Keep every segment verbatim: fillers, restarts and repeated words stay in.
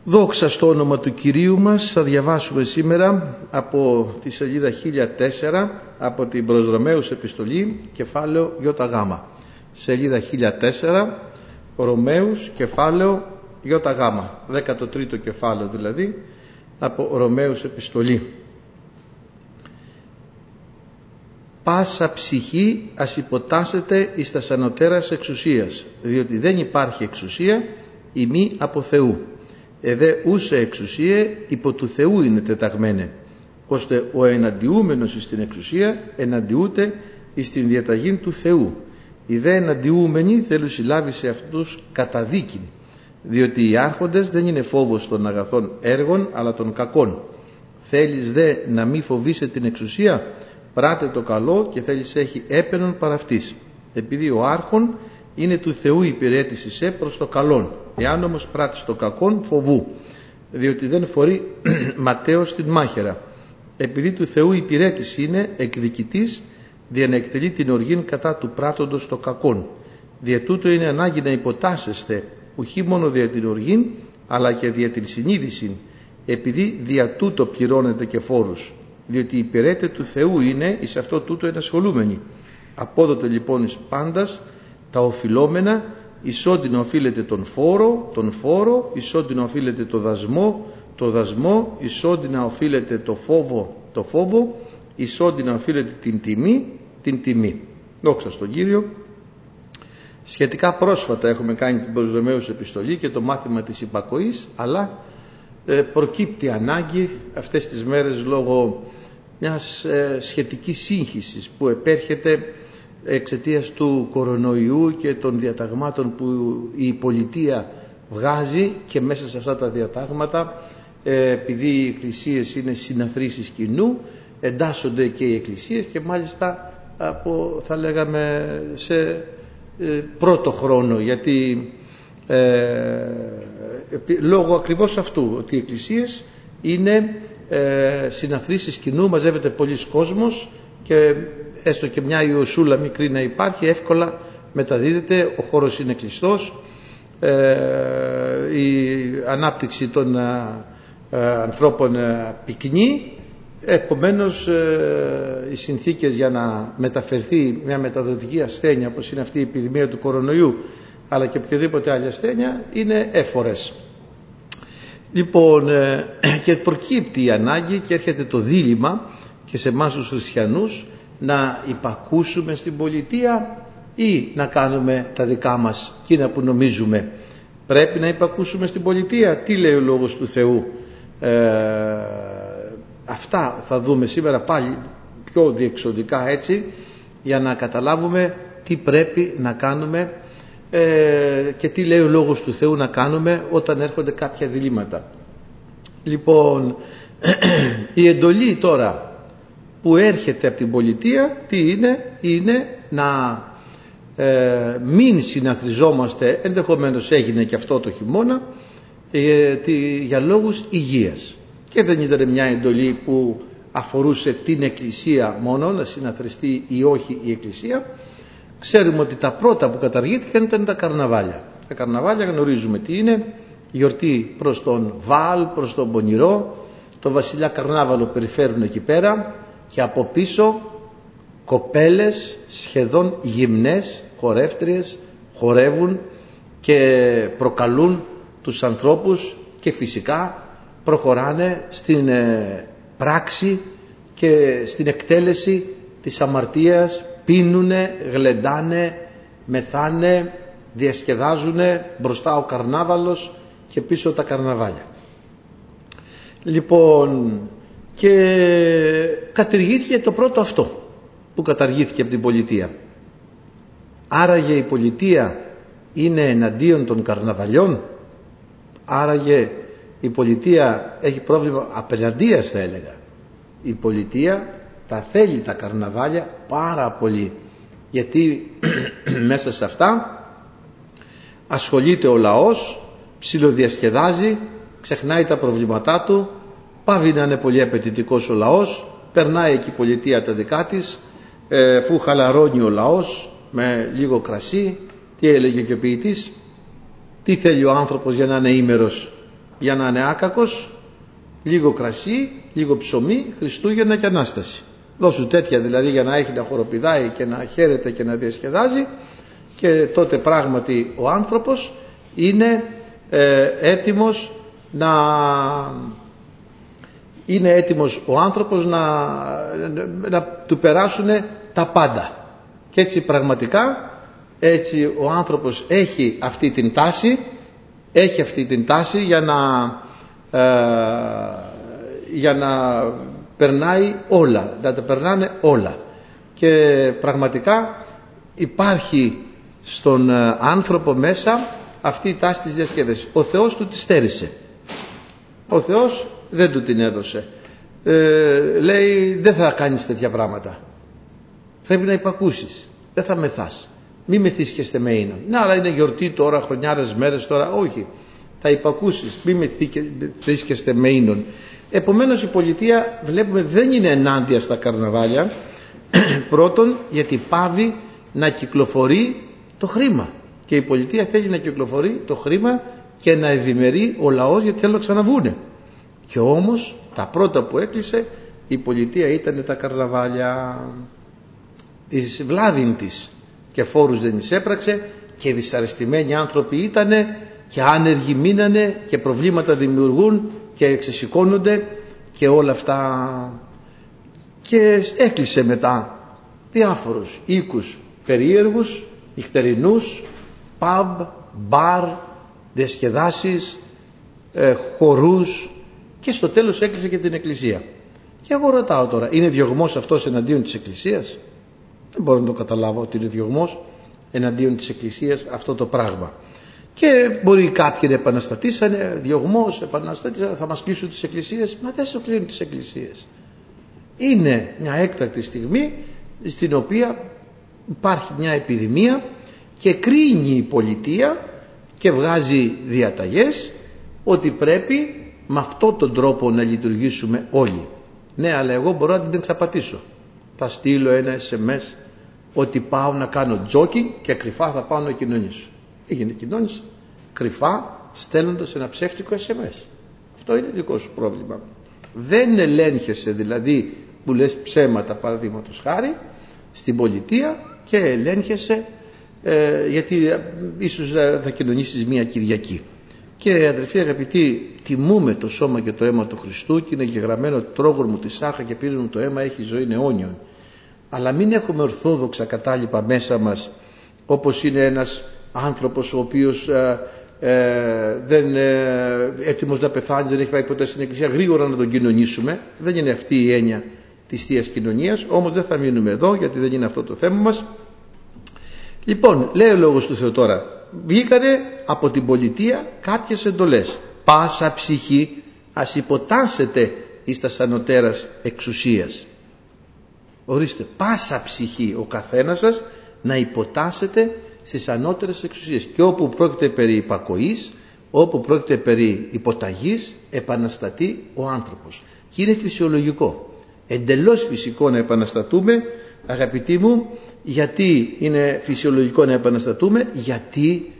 Δόξα στο όνομα του Κυρίου μας. Θα διαβάσουμε σήμερα από τη σελίδα χίλια τέσσερα από την προς Ρωμαίους επιστολή, κεφάλαιο Ι Γ. Σελίδα χίλια τέσσερα, Ρωμαίους, κεφάλαιο Ι Γ, δέκατο τρίτο κεφάλαιο δηλαδή από Ρωμαίους επιστολή. Πάσα ψυχή ας υποτάσσεται εις τας ανωτέρας εξουσίας, διότι δεν υπάρχει εξουσία ημί από Θεού. Εδέ ούσε εξουσία υπό του Θεού είναι τεταγμένε, ώστε ο εναντιούμενος εις την εξουσία εναντιούται εις την διαταγή του Θεού. Οι δε εναντιούμενοι θέλουν συλλάβει σε αυτούς καταδίκην, διότι οι άρχοντες δεν είναι φόβος των αγαθών έργων αλλά των κακών. Θέλεις δε να μη φοβείσαι την εξουσία, πράτε το καλό και θέλεις έχει έπαινον παρά αυτής. Επειδή ο άρχον είναι του Θεού υπηρέτηση σε προς το καλόν. Εάν όμως πράττεις το κακόν, φοβού, διότι δεν φορεί ματέως την μάχαιρα. Επειδή του Θεού υπηρέτηση είναι εκδικητής, δια να εκτελεί την οργήν κατά του πράττοντος το κακόν. Δια τούτο είναι ανάγκη να υποτάσσεστε, ουχή μόνο δια την οργήν, αλλά και δια την συνείδηση, επειδή δια τούτο πληρώνετε και φόρους. Διότι υπηρέτε του Θεού είναι εις αυτό τούτο ενασχολούμενοι. Απόδοτε λοιπόν εις πάντας τα οφειλόμενα, εις ό,τι να οφείλετε τον φόρο, τον φόρο, εις ό,τι να οφείλετε το δασμό, το δασμό, εις ό,τι να οφείλετε το φόβο, το φόβο, εις ό,τι να οφείλετε την τιμή, την τιμή. Δόξα στον Κύριο. Σχετικά πρόσφατα έχουμε κάνει την προς Ρωμαίους επιστολή και το μάθημα της υπακοής, αλλά ε, προκύπτει ανάγκη αυτές τις μέρες λόγω μιας ε, σχετικής σύγχυσης που επέρχεται εξαιτίας του κορονοϊού και των διαταγμάτων που η πολιτεία βγάζει, και μέσα σε αυτά τα διατάγματα, επειδή οι εκκλησίες είναι συναθρήσεις κοινού, εντάσσονται και οι εκκλησίες, και μάλιστα από, θα λέγαμε, σε πρώτο χρόνο, γιατί ε, λόγω ακριβώς αυτού ότι οι εκκλησίες είναι ε, συναθρήσεις κοινού, μαζεύεται πολλής κόσμος και έστω και μια ιωσούλα μικρή να υπάρχει, εύκολα μεταδίδεται, ο χώρος είναι κλειστός, ε, η ανάπτυξη των ε, ανθρώπων ε, πυκνή, επομένως ε, οι συνθήκες για να μεταφερθεί μια μεταδοτική ασθένεια όπως είναι αυτή η επιδημία του κορονοϊού, αλλά και οποιαδήποτε άλλη ασθένεια, είναι έφορες. Λοιπόν, ε, και προκύπτει η ανάγκη και έρχεται το δίλημμα και σε εμάς τους χριστιανούς να υπακούσουμε στην πολιτεία ή να κάνουμε τα δικά μας εκείνα που νομίζουμε. Πρέπει να υπακούσουμε στην πολιτεία. Τι λέει ο Λόγος του Θεού? Ε, αυτά θα δούμε σήμερα πάλι πιο διεξοδικά, έτσι, για να καταλάβουμε τι πρέπει να κάνουμε ε, και τι λέει ο Λόγος του Θεού να κάνουμε όταν έρχονται κάποια διλήμματα. Λοιπόν, η εντολή τώρα που έρχεται από την πολιτεία, τι είναι? Είναι να ε, μην συναθριζόμαστε, ενδεχομένως έγινε και αυτό το χειμώνα, ε, τι, για λόγους υγείας. Και δεν ήταν μια εντολή που αφορούσε την εκκλησία μόνο, να συναθριστεί ή όχι η εκκλησία. Ξέρουμε ότι τα πρώτα που καταργήθηκαν ήταν τα καρναβάλια. Τα καρναβάλια γνωρίζουμε τι είναι: γιορτή προς τον Βάλ, προς τον Πονηρό. Το βασιλιά καρνάβαλο περιφέρουν εκεί πέρα, και από πίσω κοπέλες σχεδόν γυμνές, χορεύτριες, χορεύουν και προκαλούν τους ανθρώπους, και φυσικά προχωράνε στην ε, πράξη και στην εκτέλεση της αμαρτίας, πίνουνε, γλεντάνε, μεθάνε, διασκεδάζουνε, μπροστά ο καρνάβαλος και πίσω τα καρναβάλια. Λοιπόν, και κατηργήθηκε το πρώτο αυτό που καταργήθηκε από την πολιτεία. Άραγε η πολιτεία είναι εναντίον των καρναβαλιών? Άραγε η πολιτεία έχει πρόβλημα απέναντίας, θα έλεγα? Η πολιτεία τα θέλει τα καρναβάλια πάρα πολύ, γιατί μέσα σε αυτά ασχολείται ο λαός, ψιλοδιασκεδάζει, ξεχνάει τα προβλήματά του, πάβει να είναι πολύ απαιτητικός ο λαός, περνάει εκεί η πολιτεία τα δικά της, ε, αφού χαλαρώνει ο λαός με λίγο κρασί. Τι έλεγε και ο ποιητής? Τι θέλει ο άνθρωπος για να είναι ήμερος? για να είναι άκακος, λίγο κρασί, λίγο ψωμί, Χριστούγεννα και Ανάσταση. Δώσου τέτοια δηλαδή για να έχει να χοροπηδάει και να χαίρεται και να διασκεδάζει, και τότε πράγματι ο άνθρωπος είναι ε, έτοιμος να είναι έτοιμος ο άνθρωπος να, να, να του περάσουν τα πάντα. Και έτσι πραγματικά έτσι ο άνθρωπος έχει αυτή την τάση έχει αυτή την τάση για να ε, για να περνάει όλα, να τα περνάνε όλα. Και πραγματικά υπάρχει στον άνθρωπο μέσα αυτή η τάση της διασκέδασης. Ο Θεός του τη στέρισε. Ο Θεός δεν του την έδωσε. Ε, λέει δεν θα κάνεις τέτοια πράγματα. Πρέπει να υπακούσεις. Δεν θα μεθάς. Μη μεθύσκεστε με ίνον. Ναι, αλλά είναι γιορτή τώρα, χρονιάρες μέρες τώρα. Όχι. Θα υπακούσεις. Μη μεθύσκεστε με ίνον. Επομένως η πολιτεία βλέπουμε δεν είναι ενάντια στα καρναβάλια. Πρώτον γιατί πάβει να κυκλοφορεί το χρήμα. Και η πολιτεία θέλει να κυκλοφορεί το χρήμα και να ευημερεί ο λαός, γιατί θέλουν να ξαναβούνε. Και όμως τα πρώτα που έκλεισε η πολιτεία ήταν τα καρναβάλια. Εις βλάβην της και φόρους δεν εισέπραξε και δυσαρεστημένοι άνθρωποι ήτανε και άνεργοι μείνανε και προβλήματα δημιουργούν και ξεσηκώνονται και όλα αυτά. Και έκλεισε μετά διάφορους οίκους περίεργους, νυχτερινούς, pub, μπαρ, διασκεδάσεις, ε, χορούς, και στο τέλος έκλεισε και την εκκλησία. Και εγώ ρωτάω τώρα, είναι διωγμός αυτός εναντίον της εκκλησίας? Δεν μπορώ να το καταλάβω ότι είναι διωγμός εναντίον της εκκλησίας αυτό το πράγμα. Και μπορεί κάποιοι να επαναστατήσανε, διωγμός, επαναστατήσανε, θα μας κλείσουν τις εκκλησίες. Μα δεν σου κλείνουν τις εκκλησίες. Είναι μια έκτακτη στιγμή στην οποία υπάρχει μια επιδημία και κρίνει η πολιτεία και βγάζει διαταγές ότι πρέπει με αυτόν τον τρόπο να λειτουργήσουμε όλοι. Ναι, αλλά εγώ μπορώ να την εξαπατήσω. Θα στείλω ένα ες εμ ες ότι πάω να κάνω τζόκινγκ και κρυφά θα πάω να κοινωνήσω. Έγινε κοινώνηση κρυφά στέλνοντας ένα ψεύτικο ες εμ ες. Αυτό είναι δικό σου πρόβλημα. Δεν ελέγχεσαι δηλαδή που λες ψέματα, παραδείγματος χάρη, στην πολιτεία, και ελέγχεσαι ε, γιατί ε, ίσως θα κοινωνήσεις μία Κυριακή. Και αδελφοί αγαπητοί, τιμούμε το σώμα και το αίμα του Χριστού και είναι γεγραμμένο τρόγων μου τη σάχα και πύριν μου το αίμα έχει ζωή αιώνιον. Αλλά μην έχουμε ορθόδοξα κατάλοιπα μέσα μας, όπως είναι ένας άνθρωπος ο οποίος ε, ε, δεν είναι έτοιμος να πεθάνει, δεν έχει πάει ποτέ στην εκκλησία, γρήγορα να τον κοινωνήσουμε. Δεν είναι αυτή η έννοια της Θείας Κοινωνίας, όμως δεν θα μείνουμε εδώ γιατί δεν είναι αυτό το θέμα μας. Λοιπόν, λέει ο Λόγος του Θεού τώρα, βγήκανε από την πολιτεία κάποιες εντολές. Πάσα ψυχή ας υποτάσσεται εις τας ανωτέρας εξουσίας. Ορίστε, πάσα ψυχή ο καθένας σας να υποτάσσεται στις ανώτερες εξουσίες. Και όπου πρόκειται περί υπακοής, όπου πρόκειται περί υποταγής, επαναστατεί ο άνθρωπος. Και είναι φυσιολογικό. Εντελώς φυσικό να επαναστατούμε, αγαπητοί μου. Γιατί είναι φυσιολογικό να επαναστατούμε? Γιατί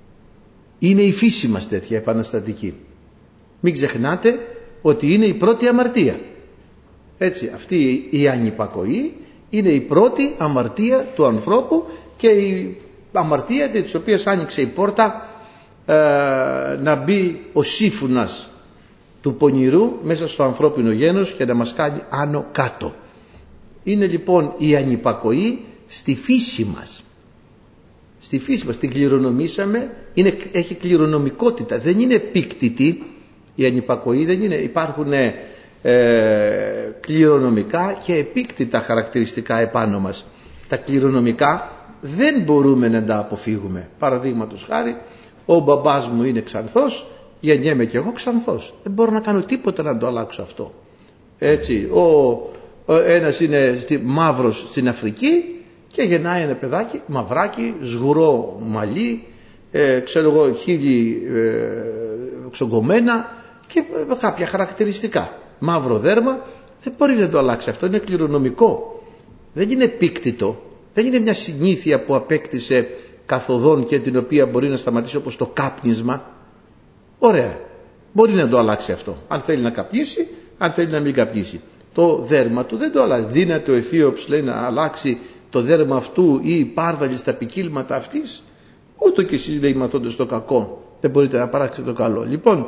είναι η φύση μας τέτοια επαναστατική. Μην ξεχνάτε ότι είναι η πρώτη αμαρτία. Έτσι, αυτή η ανυπακοή είναι η πρώτη αμαρτία του ανθρώπου και η αμαρτία της οποίας άνοιξε η πόρτα ε, να μπει ο σύμφωνας του πονηρού μέσα στο ανθρώπινο γένος και να μας κάνει άνω κάτω. Είναι λοιπόν η ανυπακοή στη φύση μας. Στη φύση μας την κληρονομήσαμε, είναι, έχει κληρονομικότητα, δεν είναι επίκτητη η ανυπακοή, δεν είναι, υπάρχουν ε, κληρονομικά και επίκτητα χαρακτηριστικά επάνω μας. Τα κληρονομικά δεν μπορούμε να τα αποφύγουμε. Παραδείγματος χάρη, ο μπαμπάς μου είναι ξανθός, γεννιέμαι και εγώ ξανθός. Δεν μπορώ να κάνω τίποτα να το αλλάξω αυτό. Έτσι, ο, ο ένας είναι στη, μαύρος στην Αφρική και γεννάει ένα παιδάκι μαυράκι, σγουρό μαλλί, ε, ξέρω εγώ χείλη ε, ξογκωμένα και ε, κάποια χαρακτηριστικά. Μαύρο δέρμα, δεν μπορεί να το αλλάξει αυτό, είναι κληρονομικό. Δεν είναι επίκτητο, δεν είναι μια συνήθεια που απέκτησε καθοδόν και την οποία μπορεί να σταματήσει, όπως το κάπνισμα. Ωραία. Μπορεί να το αλλάξει αυτό. Αν θέλει να καπνίσει, αν θέλει να μην καπνίσει. Το δέρμα του δεν το αλλάζει. Δύναται ο Αιθίωπς, λέει, να αλλάξει το δέρμα αυτού ή η πάρδαλη στα ποικίλματα αυτής. Ούτε και εσείς, λέει, μαθώντας το κακό δεν μπορείτε να παράξετε το καλό. Λοιπόν,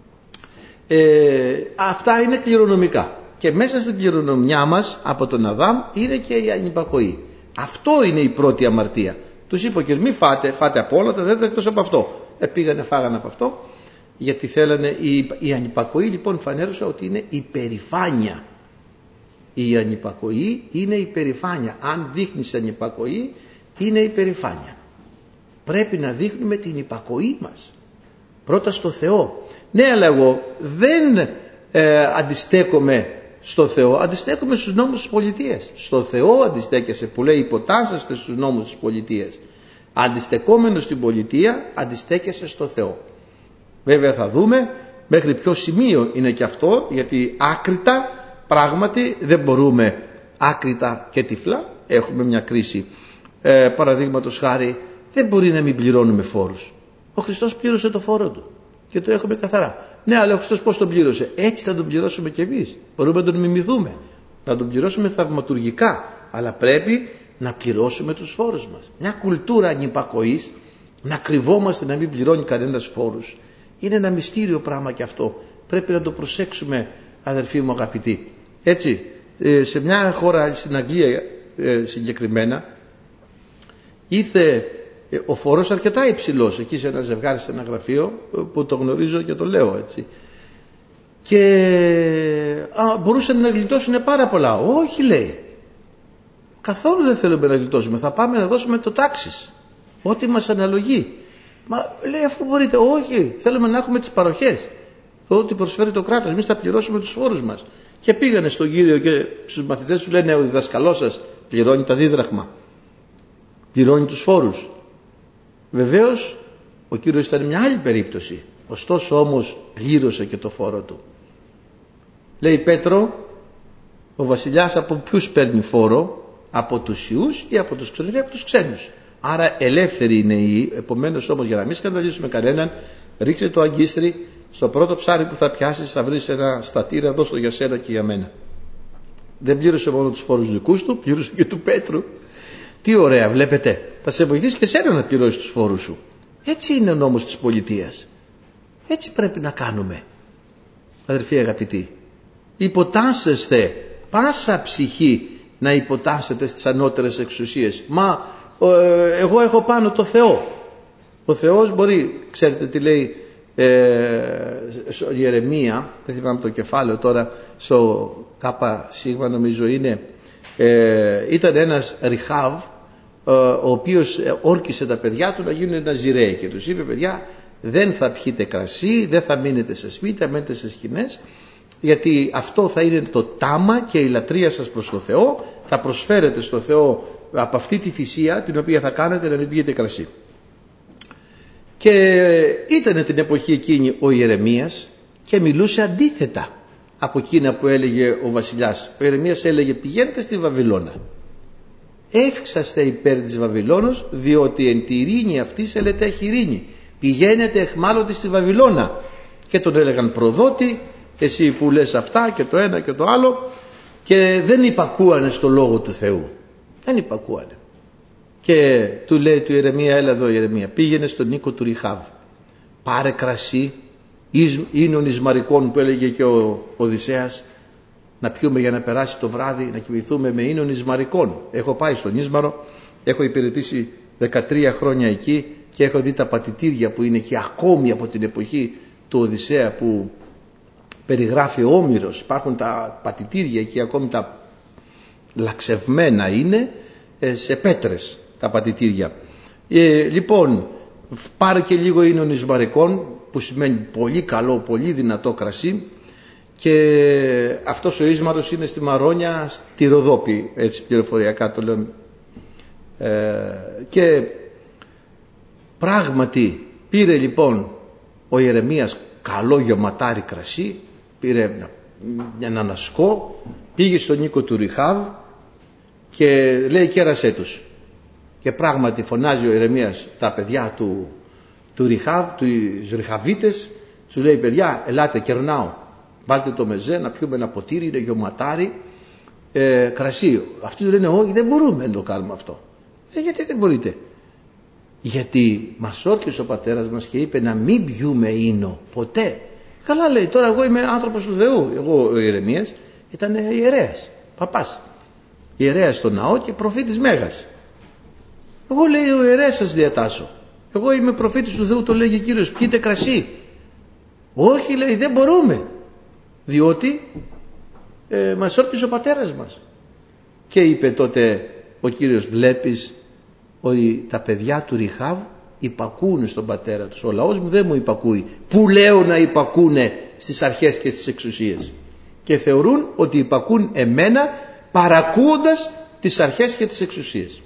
ε, αυτά είναι κληρονομικά. Και μέσα στην κληρονομιά μας από τον Αδάμ είναι και η ανυπακοή. Αυτό είναι η πρώτη αμαρτία. Τους είπε ο Κύριος, μη φάτε, φάτε από όλα τα δέντρα εκτός από αυτό. Ε, πήγανε, φάγανε από αυτό, γιατί θέλανε. Η, η ανυπακοή λοιπόν φανέρωσε ότι είναι υπερηφάνεια. Η ανυπακοή είναι υπερηφάνεια. Αν δείχνεις ανυπακοή, είναι υπερηφάνεια. Πρέπει να δείχνουμε την υπακοή μας πρώτα στο Θεό. Ναι, αλλά εγώ δεν ε, αντιστέκομαι στο Θεό, αντιστέκομαι στους νόμους της πολιτείας. Στο Θεό αντιστέκεσαι, που λέει υποτάσσεστε στους νόμους της πολιτείας. Αντιστεκόμενος στην πολιτεία, αντιστέκεσαι στο Θεό. Βέβαια θα δούμε μέχρι ποιο σημείο είναι και αυτό, γιατί άκρητα πράγματι δεν μπορούμε, άκρητα και τυφλά έχουμε μια κρίση. Ε, παραδείγματος χάρη, δεν μπορεί να μην πληρώνουμε φόρους. Ο Χριστός πλήρωσε το φόρο του και το έχουμε καθαρά. Ναι, αλλά ο Χριστός πώς τον πλήρωσε? Έτσι θα τον πληρώσουμε κι εμείς. Μπορούμε να τον μιμηθούμε, να τον πληρώσουμε θαυματουργικά, αλλά πρέπει να πληρώσουμε τους φόρους μας. Μια κουλτούρα ανυπακοής, να κρυβόμαστε, να μην πληρώνει κανένας φόρους, είναι ένα μυστήριο πράγμα και αυτό. Πρέπει να το προσέξουμε, αδερφοί μου αγαπητοί. Έτσι, σε μια χώρα, στην Αγγλία συγκεκριμένα, ήρθε ο φόρος αρκετά υψηλός εκεί σε ένα ζευγάρι, σε ένα γραφείο που το γνωρίζω και το λέω έτσι, και α, μπορούσαν να γλιτώσουν πάρα πολλά. Όχι, λέει, καθόλου δεν θέλουμε να γλιτώσουμε, θα πάμε να δώσουμε το τάξις, ό,τι μας αναλογεί. Μα λέει, αφού μπορείτε? Όχι, θέλουμε να έχουμε τις παροχές, ό,τι προσφέρει το κράτος, εμείς θα πληρώσουμε τους φόρους μας. Και πήγανε στον Κύριο και στους μαθητές του λένε, ο διδασκαλός σας πληρώνει τα δίδραχμα, πληρώνει τους φόρους? Βεβαίως ο Κύριος ήταν μια άλλη περίπτωση, ωστόσο όμως πλήρωσε και το φόρο του. Λέει, Πέτρο, ο βασιλιάς από ποιους παίρνει φόρο? Από τους ιούς ή από τους ξένους? Από τους ξένους. Άρα ελεύθεροι είναι οι ιοί. Επομένως όμως, για να μην σκανδαλίσουμε κανέναν, ρίξε το αγκίστρι, στο πρώτο ψάρι που θα πιάσεις θα βρεις ένα στατήρα, δώσ' το για σένα και για μένα. Δεν πλήρωσε μόνο τους φόρους δικούς του, πλήρωσε και του Πέτρου. Τι ωραία, βλέπετε, θα σε βοηθήσει και εσένα να πληρώσεις τους φόρους σου. Έτσι είναι ο νόμος της πολιτείας. Έτσι πρέπει να κάνουμε, αδερφοί αγαπητοί. Υποτάσσεστε, πάσα ψυχή να υποτάσσετε στις ανώτερες εξουσίες. Μα ε, εγώ έχω πάνω το Θεό. Ο Θεός μπορεί, ξέρετε τι λέει ε, στο Ιερεμία, δεν θυμάμαι το κεφάλαιο τώρα, στο κάπα σίγμα νομίζω είναι, ε, ήταν ένας Ριχάβ, ο οποίος όρκισε τα παιδιά του να γίνουν ναζιραίοι και τους είπε, παιδιά, δεν θα πιείτε κρασί, δεν θα μείνετε σε σπίτια, μένετε σε σκηνές, γιατί αυτό θα είναι το τάμα και η λατρεία σας προς το Θεό, θα προσφέρετε στο Θεό από αυτή τη θυσία την οποία θα κάνετε να μην πιείτε κρασί. Και ήταν την εποχή εκείνη ο Ιερεμίας και μιλούσε αντίθετα από εκείνα που έλεγε ο βασιλιάς. Ο Ιερεμίας έλεγε, πηγαίνετε στη Βαβυλώνα, εύξαστε υπέρ της Βαβυλώνος, διότι εν τη ειρήνη αυτή σελέτε έχει ειρήνη. Πηγαίνετε εχμάλωτοι στη Βαβυλώνα. Και τον έλεγαν προδότη, εσύ που λες αυτά και το ένα και το άλλο, και δεν υπακούανε στο λόγο του Θεού. Δεν υπακούανε. Και του λέει του Ιερεμία, έλα εδώ Ιερεμία, πήγαινε στον οίκο του Ριχάβ, πάρε κρασί, ίνων Ισμαρικών που έλεγε και ο Οδυσσέας, να πιούμε για να περάσει το βράδυ, να κοιμηθούμε με ίνων Ισμαρικών. Έχω πάει στον Ίσμαρο, έχω υπηρετήσει δεκατρία χρόνια εκεί και έχω δει τα πατητήρια που είναι και ακόμη από την εποχή του Οδυσσέα που περιγράφει ο Όμηρος. Υπάρχουν τα πατητήρια εκεί ακόμη, τα λαξευμένα είναι σε πέτρες τα πατητήρια. Ε, λοιπόν, πάρε και λίγο ίνων Ισμαρικών, που σημαίνει πολύ καλό, πολύ δυνατό κρασί. Και αυτός ο Ίσμαρος είναι στη Μαρόνια, στη Ροδόπη, έτσι πληροφοριακά το λέω. Ε, και πράγματι πήρε λοιπόν ο Ιερεμίας καλό γεωματάρι κρασί, πήρε έναν ασκό, πήγε στον οίκο του Ριχάβ και λέει, κέρασέ τους. Και πράγματι φωνάζει ο Ιερεμίας τα παιδιά του, του Ριχάβ, τους Ριχαβίτες, Σου λέει, παιδιά, ελάτε, κερνάω. Βάλτε το μεζέ να πιούμε ένα ποτήρι, είναι γεωματάρι, ε, κρασί. Αυτοί του λένε, όχι, δεν μπορούμε να το κάνουμε αυτό. Ε, γιατί δεν μπορείτε? Γιατί μας όρκισε ο πατέρας μας και είπε να μην πιούμε ίνο ποτέ. Καλά, λέει, τώρα εγώ είμαι άνθρωπος του Θεού. Εγώ ο Ηρεμίας ήταν ιερέας, παπάς, ιερέας στο ναό και προφήτης Μέγας. Εγώ, λέει, ο ιερέας σας διατάσσω. Εγώ είμαι προφήτης του Θεού, το λέγει ο Κύριος, πιείτε κρασί. Όχι, λέει, δεν μπορούμε, διότι ε, μας όρκισε ο πατέρας μας. Και είπε τότε ο Κύριος, βλέπεις ότι τα παιδιά του Ριχάβ υπακούν στον πατέρα τους. Ο λαός μου δεν μου υπακούει. Που λέω να υπακούνε στις αρχές και στις εξουσίες? Και θεωρούν ότι υπακούν εμένα παρακούοντας τις αρχές και τις εξουσίες.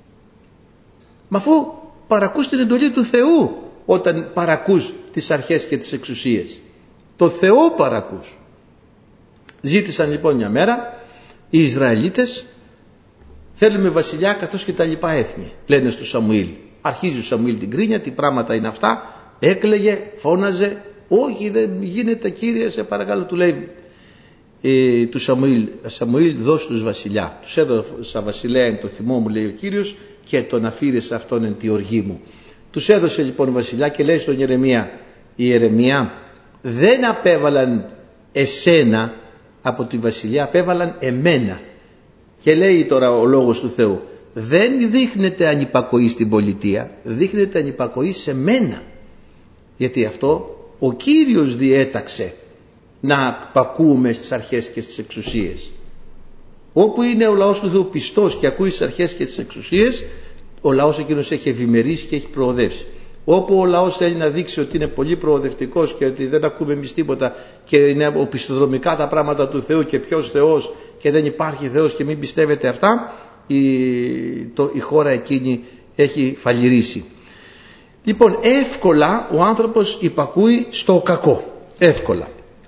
Μα αφού παρακούς την εντολή του Θεού όταν παρακούς τις αρχές και τις εξουσίες, το Θεό παρακούς. Ζήτησαν λοιπόν μια μέρα οι Ισραηλίτες, θέλουμε βασιλιά καθώς και τα λοιπά έθνη, λένε στο Σαμουήλ. Αρχίζει ο Σαμουήλ την κρίνια, τι πράγματα είναι αυτά, έκλαιγε, φώναζε, όχι δεν γίνεται κύριε, σε παρακαλώ, του λέει ε, του Σαμουήλ, Σαμουήλ δώσ' τους βασιλιά. Τους έδωσα βασιλέα εν το θυμό μου, λέει ο Κύριος, και τον αφήρεσα αυτόν εν τη οργή μου. Τους έδωσε λοιπόν βασιλιά και λέει στον Ιερεμία, η Ιερεμία, δεν απέβαλαν εσένα από τη βασιλιά, απέβαλαν εμένα. Και λέει τώρα ο λόγος του Θεού, δεν δείχνεται ανυπακοή στην πολιτεία, δείχνεται ανυπακοή σε μένα. Γιατί αυτό ο Κύριος διέταξε να πακούμε στις αρχές και στις εξουσίες. Όπου είναι ο λαός του Θεού πιστός και ακούει στις αρχές και στις εξουσίες, ο λαός εκείνος έχει ευημερήσει και έχει προοδεύσει. Όπου ο λαός θέλει να δείξει ότι είναι πολύ προοδευτικός και ότι δεν ακούμε εμείς τίποτα και είναι οπισθοδρομικά τα πράγματα του Θεού και ποιος Θεός και δεν υπάρχει Θεός και μην πιστεύετε αυτά, η, το, η χώρα εκείνη έχει φαλιρίσει. Λοιπόν, εύκολα ο άνθρωπος υπακούει στο κακό. Εύκολα.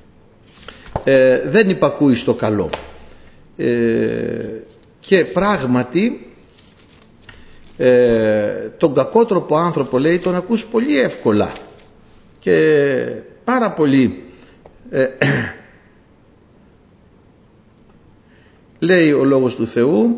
Ε, δεν υπακούει στο καλό. Ε, και πράγματι ε, τον κακότροπο άνθρωπο, λέει, τον ακούς πολύ εύκολα και πάρα πολύ ε, λέει ο λόγος του Θεού,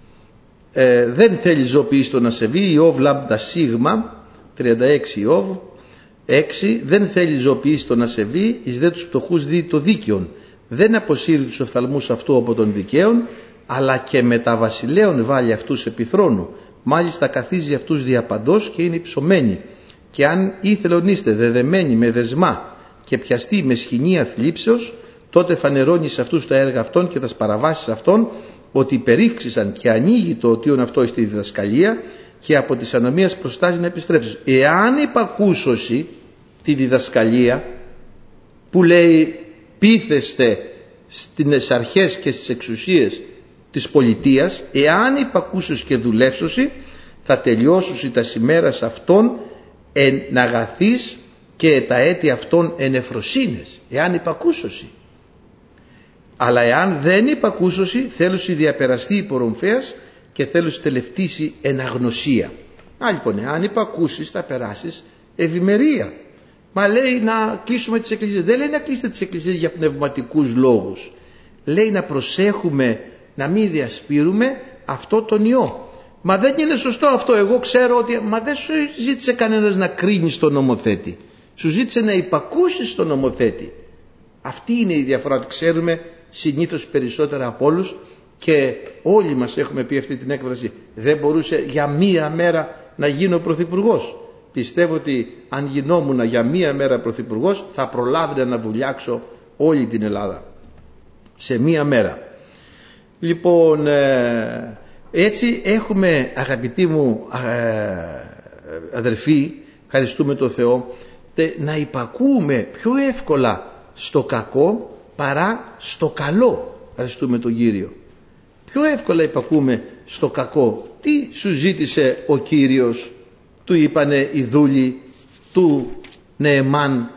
ε, δεν θέλει ζωοποιήσει τον ασεβή. Ιώβ λάμπτα σίγμα τριάντα έξι, Ιώβ έξι, δεν θέλει ζωοποιήσει τον ασεβή, εις δε τους πτωχούς δει το δίκαιον. Δεν αποσύρει τους οφθαλμούς αυτού από τον δικαίον, αλλά και με τα βασιλέων βάλει αυτούς επί θρόνου. Μάλιστα καθίζει αυτούς διαπαντός και είναι υψωμένοι. Και αν ήθελον είστε δεδεμένοι με δεσμά και πιαστεί με σχοινία θλίψεως, τότε φανερώνει σε αυτούς τα έργα αυτών και τα παραβάσεις αυτών, ότι υπερήφξησαν και ανοίγει το οτίον αυτό στη διδασκαλία και από της ανομίας προστάζει να επιστρέψει. Εάν υπακούσωση τη διδασκαλία που λέει πείθεστε στις αρχές και στις εξουσίες της πολιτείας, εάν υπακούσωση και δουλεύσωση, θα τελειώσουσι τα σημέρας αυτών εν αγαθείς και τα έτη αυτών εν εφροσύνες. Εάν υπακούσωση. Αλλά εάν δεν υπακούσωση, θέλουσι διαπεραστεί υπορομφέας και θέλουσι τελευτήσει εν αγνωσία. Α, λοιπόν, εάν υπακούσεις θα περάσεις ευημερία. Μα λέει να κλείσουμε τις εκκλησίες. Δεν λέει να κλείσετε τις εκκλησίες για πνευματικούς λόγους. Λέει να προσέχουμε να μην διασπείρουμε αυτό τον ιό. Μα δεν είναι σωστό αυτό. Εγώ ξέρω ότι... Μα δεν σου ζήτησε κανένας να κρίνεις τον νομοθέτη. Σου ζήτησε να υπακούσεις τον νομοθέτη. Αυτή είναι η διαφορά. Ότι ξέρουμε συνήθως περισσότερα από όλους και όλοι μας έχουμε πει αυτή την έκφραση. Δεν μπορούσε για μία μέρα να γίνω πρωθυπουργός. Πιστεύω ότι αν γινόμουν για μία μέρα πρωθυπουργός θα προλάβει να βουλιάξω όλη την Ελλάδα σε μία μέρα. Λοιπόν, έτσι έχουμε, αγαπητοί μου αδελφοί, ευχαριστούμε τον Θεό, να υπακούμε πιο εύκολα στο κακό παρά στο καλό. Ευχαριστούμε τον Κύριο. Πιο εύκολα υπακούμε στο κακό. Τι σου ζήτησε ο Κύριος? Του είπανε οι δούλοι του Νεεμάν.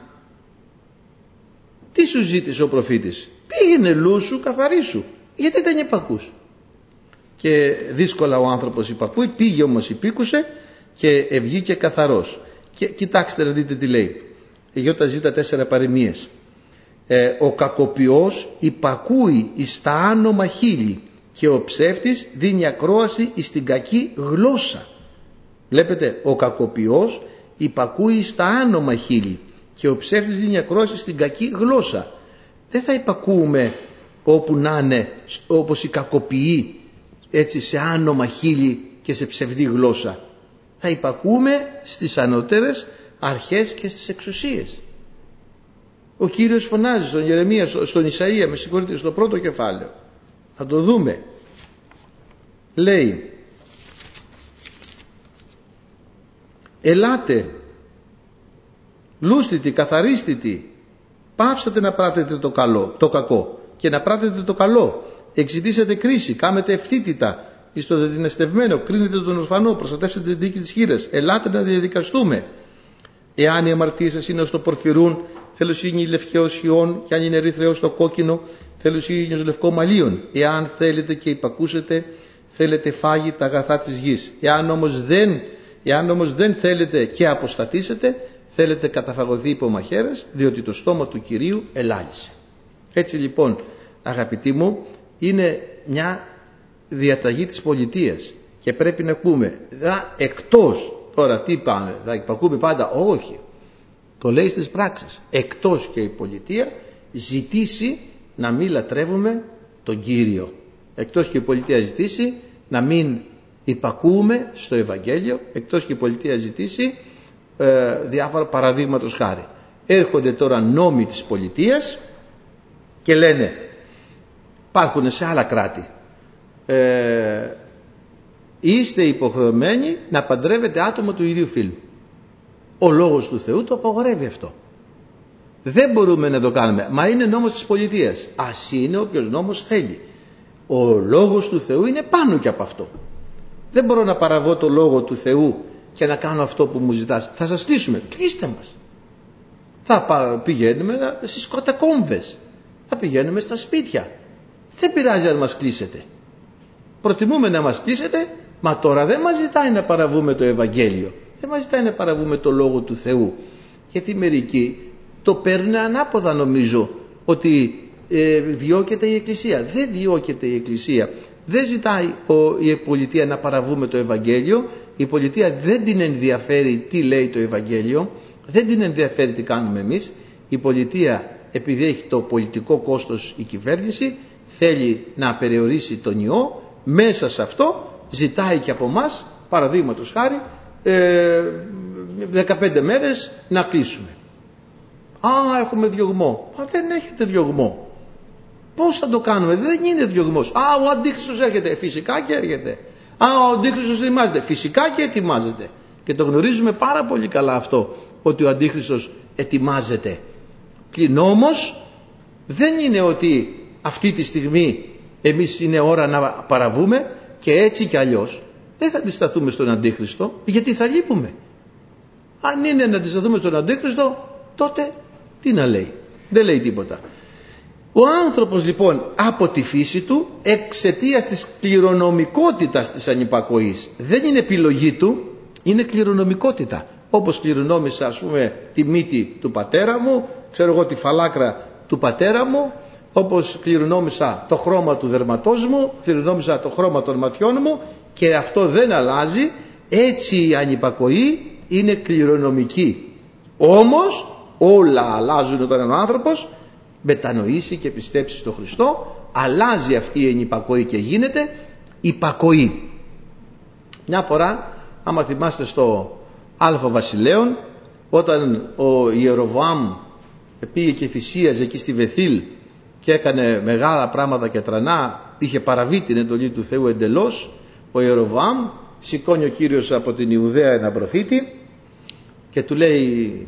Τι σου ζήτησε ο προφήτης? Πήγαινε λούσου, καθαρίσου. Γιατί δεν υπακούς? Και δύσκολα ο άνθρωπος υπακούει. Πήγε όμως, υπήκουσε και βγήκε καθαρός. Και κοιτάξτε να δείτε τι λέει. ΙΖ τέσσερα παροιμίες. Ε, ο κακοποιός υπακούει εις τα άνομα χείλη και ο ψεύτης δίνει ακρόαση εις την κακή γλώσσα. Βλέπετε, ο κακοποιός υπακούει εις τα άνομα χείλη και ο ψεύτης δίνει ακρόαση στην κακή γλώσσα. Δεν θα υπακούουμε όπου να είναι, όπως οι κακοποιοί, έτσι, σε άνομα χείλη και σε ψευδή γλώσσα. Θα υπακούουμε στις ανώτερες αρχές και στις εξουσίες. Ο Κύριος φωνάζει στον Ιερεμία, στον Ισαΐα, με συγχωρείτε, στο πρώτο κεφάλαιο. Θα το δούμε. Λέει, ελάτε, λούστητοι, καθαρίστητοι, πάυσατε να πράτετε το, καλό, το κακό και να πράτετε το καλό. Εξητήσατε κρίση, κάμετε ευθύτητα εις το δεδυναστευμένο, κρίνετε τον ορφανό, προστατεύσετε την δίκη της χείρας. Ελάτε να διαδικαστούμε. Εάν οι αμαρτίες σας είναι ως το πορφυρούν, θέλος είναι λευκαίος χιών, και αν είναι ερυθραίος το κόκκινο, θέλος είναι ως λευκό μαλλίον. Εάν θέλετε και υπακούσετε, θέλετε φάγει τα αγαθά της γης. Εάν όμως δεν, εάν όμως δεν θέλετε και αποστατήσετε, θέλετε καταφαγωθεί υπό μαχαίρες, διότι το στόμα του Κυρίου ελάλησε. Έτσι λοιπόν, αγαπητοί μου, είναι μια διαταγή της πολιτείας και πρέπει να πούμε, δα, εκτός, τώρα τι πάμε, θα υπακούμε πάντα? Όχι, το λέει στις πράξεις, εκτός και η πολιτεία ζητήσει να μην λατρεύουμε τον Κύριο, εκτός και η πολιτεία ζητήσει να μην υπακούμε στο Ευαγγέλιο, εκτός και η πολιτεία ζητήσει ε, διάφορα, παραδείγματος χάρη. Έρχονται τώρα νόμοι της πολιτείας και λένε, υπάρχουν σε άλλα κράτη, ε, είστε υποχρεωμένοι να παντρεύετε άτομο του ίδιου φύλου. Ο λόγος του Θεού το απαγορεύει αυτό. Δεν μπορούμε να το κάνουμε. Μα είναι νόμος της πολιτείας. Ας είναι όποιος νόμος θέλει. Ο λόγος του Θεού είναι πάνω και από αυτό. Δεν μπορώ να παραβώ το λόγο του Θεού και να κάνω αυτό που μου ζητάς. Θα σας κλείσουμε. Κλείστε μας. Θα πηγαίνουμε στις κατακόμβες. Θα πηγαίνουμε στα σπίτια. Δεν πειράζει αν μας κλείσετε. Προτιμούμε να μας κλείσετε, μα τώρα δεν μας ζητάει να παραβούμε το Ευαγγέλιο. Δεν μας ζητάει να παραβούμε το Λόγο του Θεού. Γιατί μερικοί το παίρνουν ανάποδα, νομίζω, ότι ε, διώκεται η Εκκλησία. Δεν διώκεται η Εκκλησία. Δεν ζητάει ο, η πολιτεία να παραβούμε το Ευαγγέλιο. Η πολιτεία δεν την ενδιαφέρει τι λέει το Ευαγγέλιο. Δεν την ενδιαφέρει τι κάνουμε εμείς. Η πολιτεία, επειδή έχει το πολιτικό κόστος η κυβέρνηση, θέλει να περιορίσει τον ιό. Μέσα σε αυτό ζητάει και από μας, παραδείγματος χάρη, ε, δεκαπέντε μέρες να κλείσουμε. Α, έχουμε διωγμό. Α, δεν έχετε διωγμό. Πώς θα το κάνουμε? Δεν είναι διωγμός. Α, ο Αντίχριστος έρχεται. Φυσικά και έρχεται. Α, ο Αντίχριστος ετοιμάζεται. Φυσικά και ετοιμάζεται. Και το γνωρίζουμε πάρα πολύ καλά αυτό, ότι ο Αντίχριστος ετοιμάζεται. Πλην όμως δεν είναι ότι αυτή τη στιγμή εμείς είναι ώρα να παραβούμε, και έτσι κι αλλιώς δεν θα αντισταθούμε στον Αντίχριστο, γιατί θα λείπουμε. Αν είναι να αντισταθούμε στον Αντίχριστο, τότε τι να λέει? Δεν λέει τίποτα. Ο άνθρωπος λοιπόν από τη φύση του, εξαιτίας της κληρονομικότητας της ανυπακοής, δεν είναι επιλογή του, είναι κληρονομικότητα. Όπως κληρονόμησα, ας πούμε, τη μύτη του πατέρα μου, ξέρω εγώ, τη φαλάκρα του πατέρα μου, όπως κληρονόμησα το χρώμα του δερματός μου, κληρονόμησα το χρώμα των ματιών μου, και αυτό δεν αλλάζει. Έτσι η ανυπακοή είναι κληρονομική. Όμως όλα αλλάζουν όταν ο άνθρωπος μετανοήσει και πιστέψει στον Χριστό. Αλλάζει αυτή η ανυπακοή και γίνεται υπακοή. Μια φορά, άμα θυμάστε, στο Άλφα Βασιλέων, όταν ο Ιεροβοάμ πήγε και θυσίαζε εκεί στη Βεθήλ και έκανε μεγάλα πράγματα και τρανά, είχε παραβεί την εντολή του Θεού εντελώς, ο Ιεροβοάμ σηκώνει ο Κύριος από την Ιουδαία έναν προφήτη και του λέει,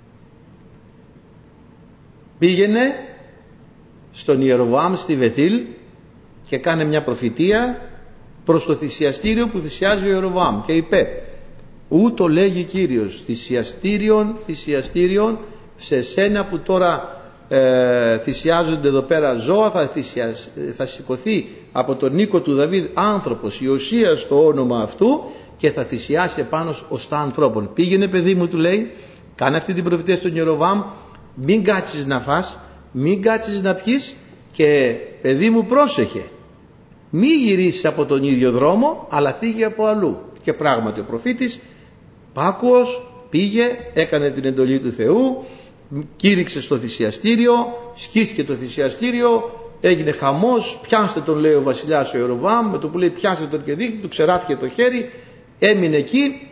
πήγαινε στον Ιεροβοάμ στη Βεθήλ και κάνε μια προφητεία προς το θυσιαστήριο που θυσιάζει ο Ιεροβοάμ, και είπε, ούτω λέγει Κύριος, θυσιαστήριον, θυσιαστήριον σε σένα που τώρα ε, θυσιάζονται εδώ πέρα ζώα, θα, θυσιασ... θα σηκωθεί από τον οίκο του Δαβίδ άνθρωπος, Ιωσία στο όνομα αυτού, και θα θυσιάσει επάνω ως τα ανθρώπων. Πήγαινε, παιδί μου, του λέει, Κάνε αυτή την προφητεία στον Ιεροβάμ, μην κάτσεις να φας, μην κάτσεις να πιείς και παιδί μου πρόσεχε. Μη γυρίσεις από τον ίδιο δρόμο, αλλά φύγε από αλλού. Και πράγματι ο προφήτης πάκουος πήγε, έκανε την εντολή του Θεού, κήρυξε στο θυσιαστήριο, σκίστηκε το θυσιαστήριο, έγινε χαμός, πιάστε τον, λέει ο βασιλιάς ο Ιεροβάμ, με το που λέει πιάστε τον και δείχνει, του ξεράθηκε το χέρι, έμεινε εκεί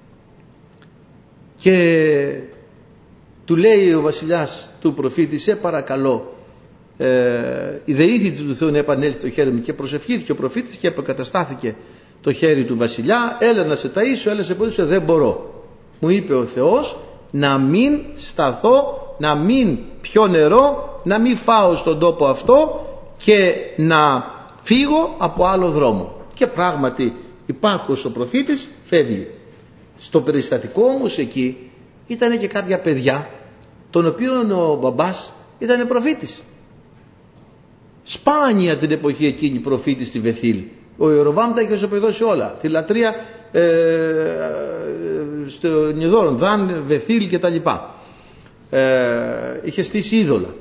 και του λέει ο βασιλιάς του προφήτη, σε παρακαλώ, ε, η δεήθητη του Θεού να επανέλθει το χέρι μου, και προσευχήθηκε ο προφήτης και αποκαταστάθηκε το χέρι του βασιλιά. Έλα να σε ταΐσω, έλα σε ποτίσω, δεν μπορώ. Μου είπε ο Θεός να μην σταθώ, να μην πιω νερό, να μην φάω στον τόπο αυτό και να φύγω από άλλο δρόμο. Και πράγματι υπάρχος ο προφήτης φεύγει. Στο περιστατικό όμως εκεί ήταν και κάποια παιδιά, των οποίων ο μπαμπάς ήταν προφήτης. Σπάνια την εποχή εκείνη προφήτης στη Βεθήλ. Ο Ιεροβάμ τα είχε ισοπεδώσει όλα. Τη λατρεία ε, ε, στον Ιδώρον, Δάν, Βεθήλ και τα λοιπά. Ε, είχε στήσει είδωλα.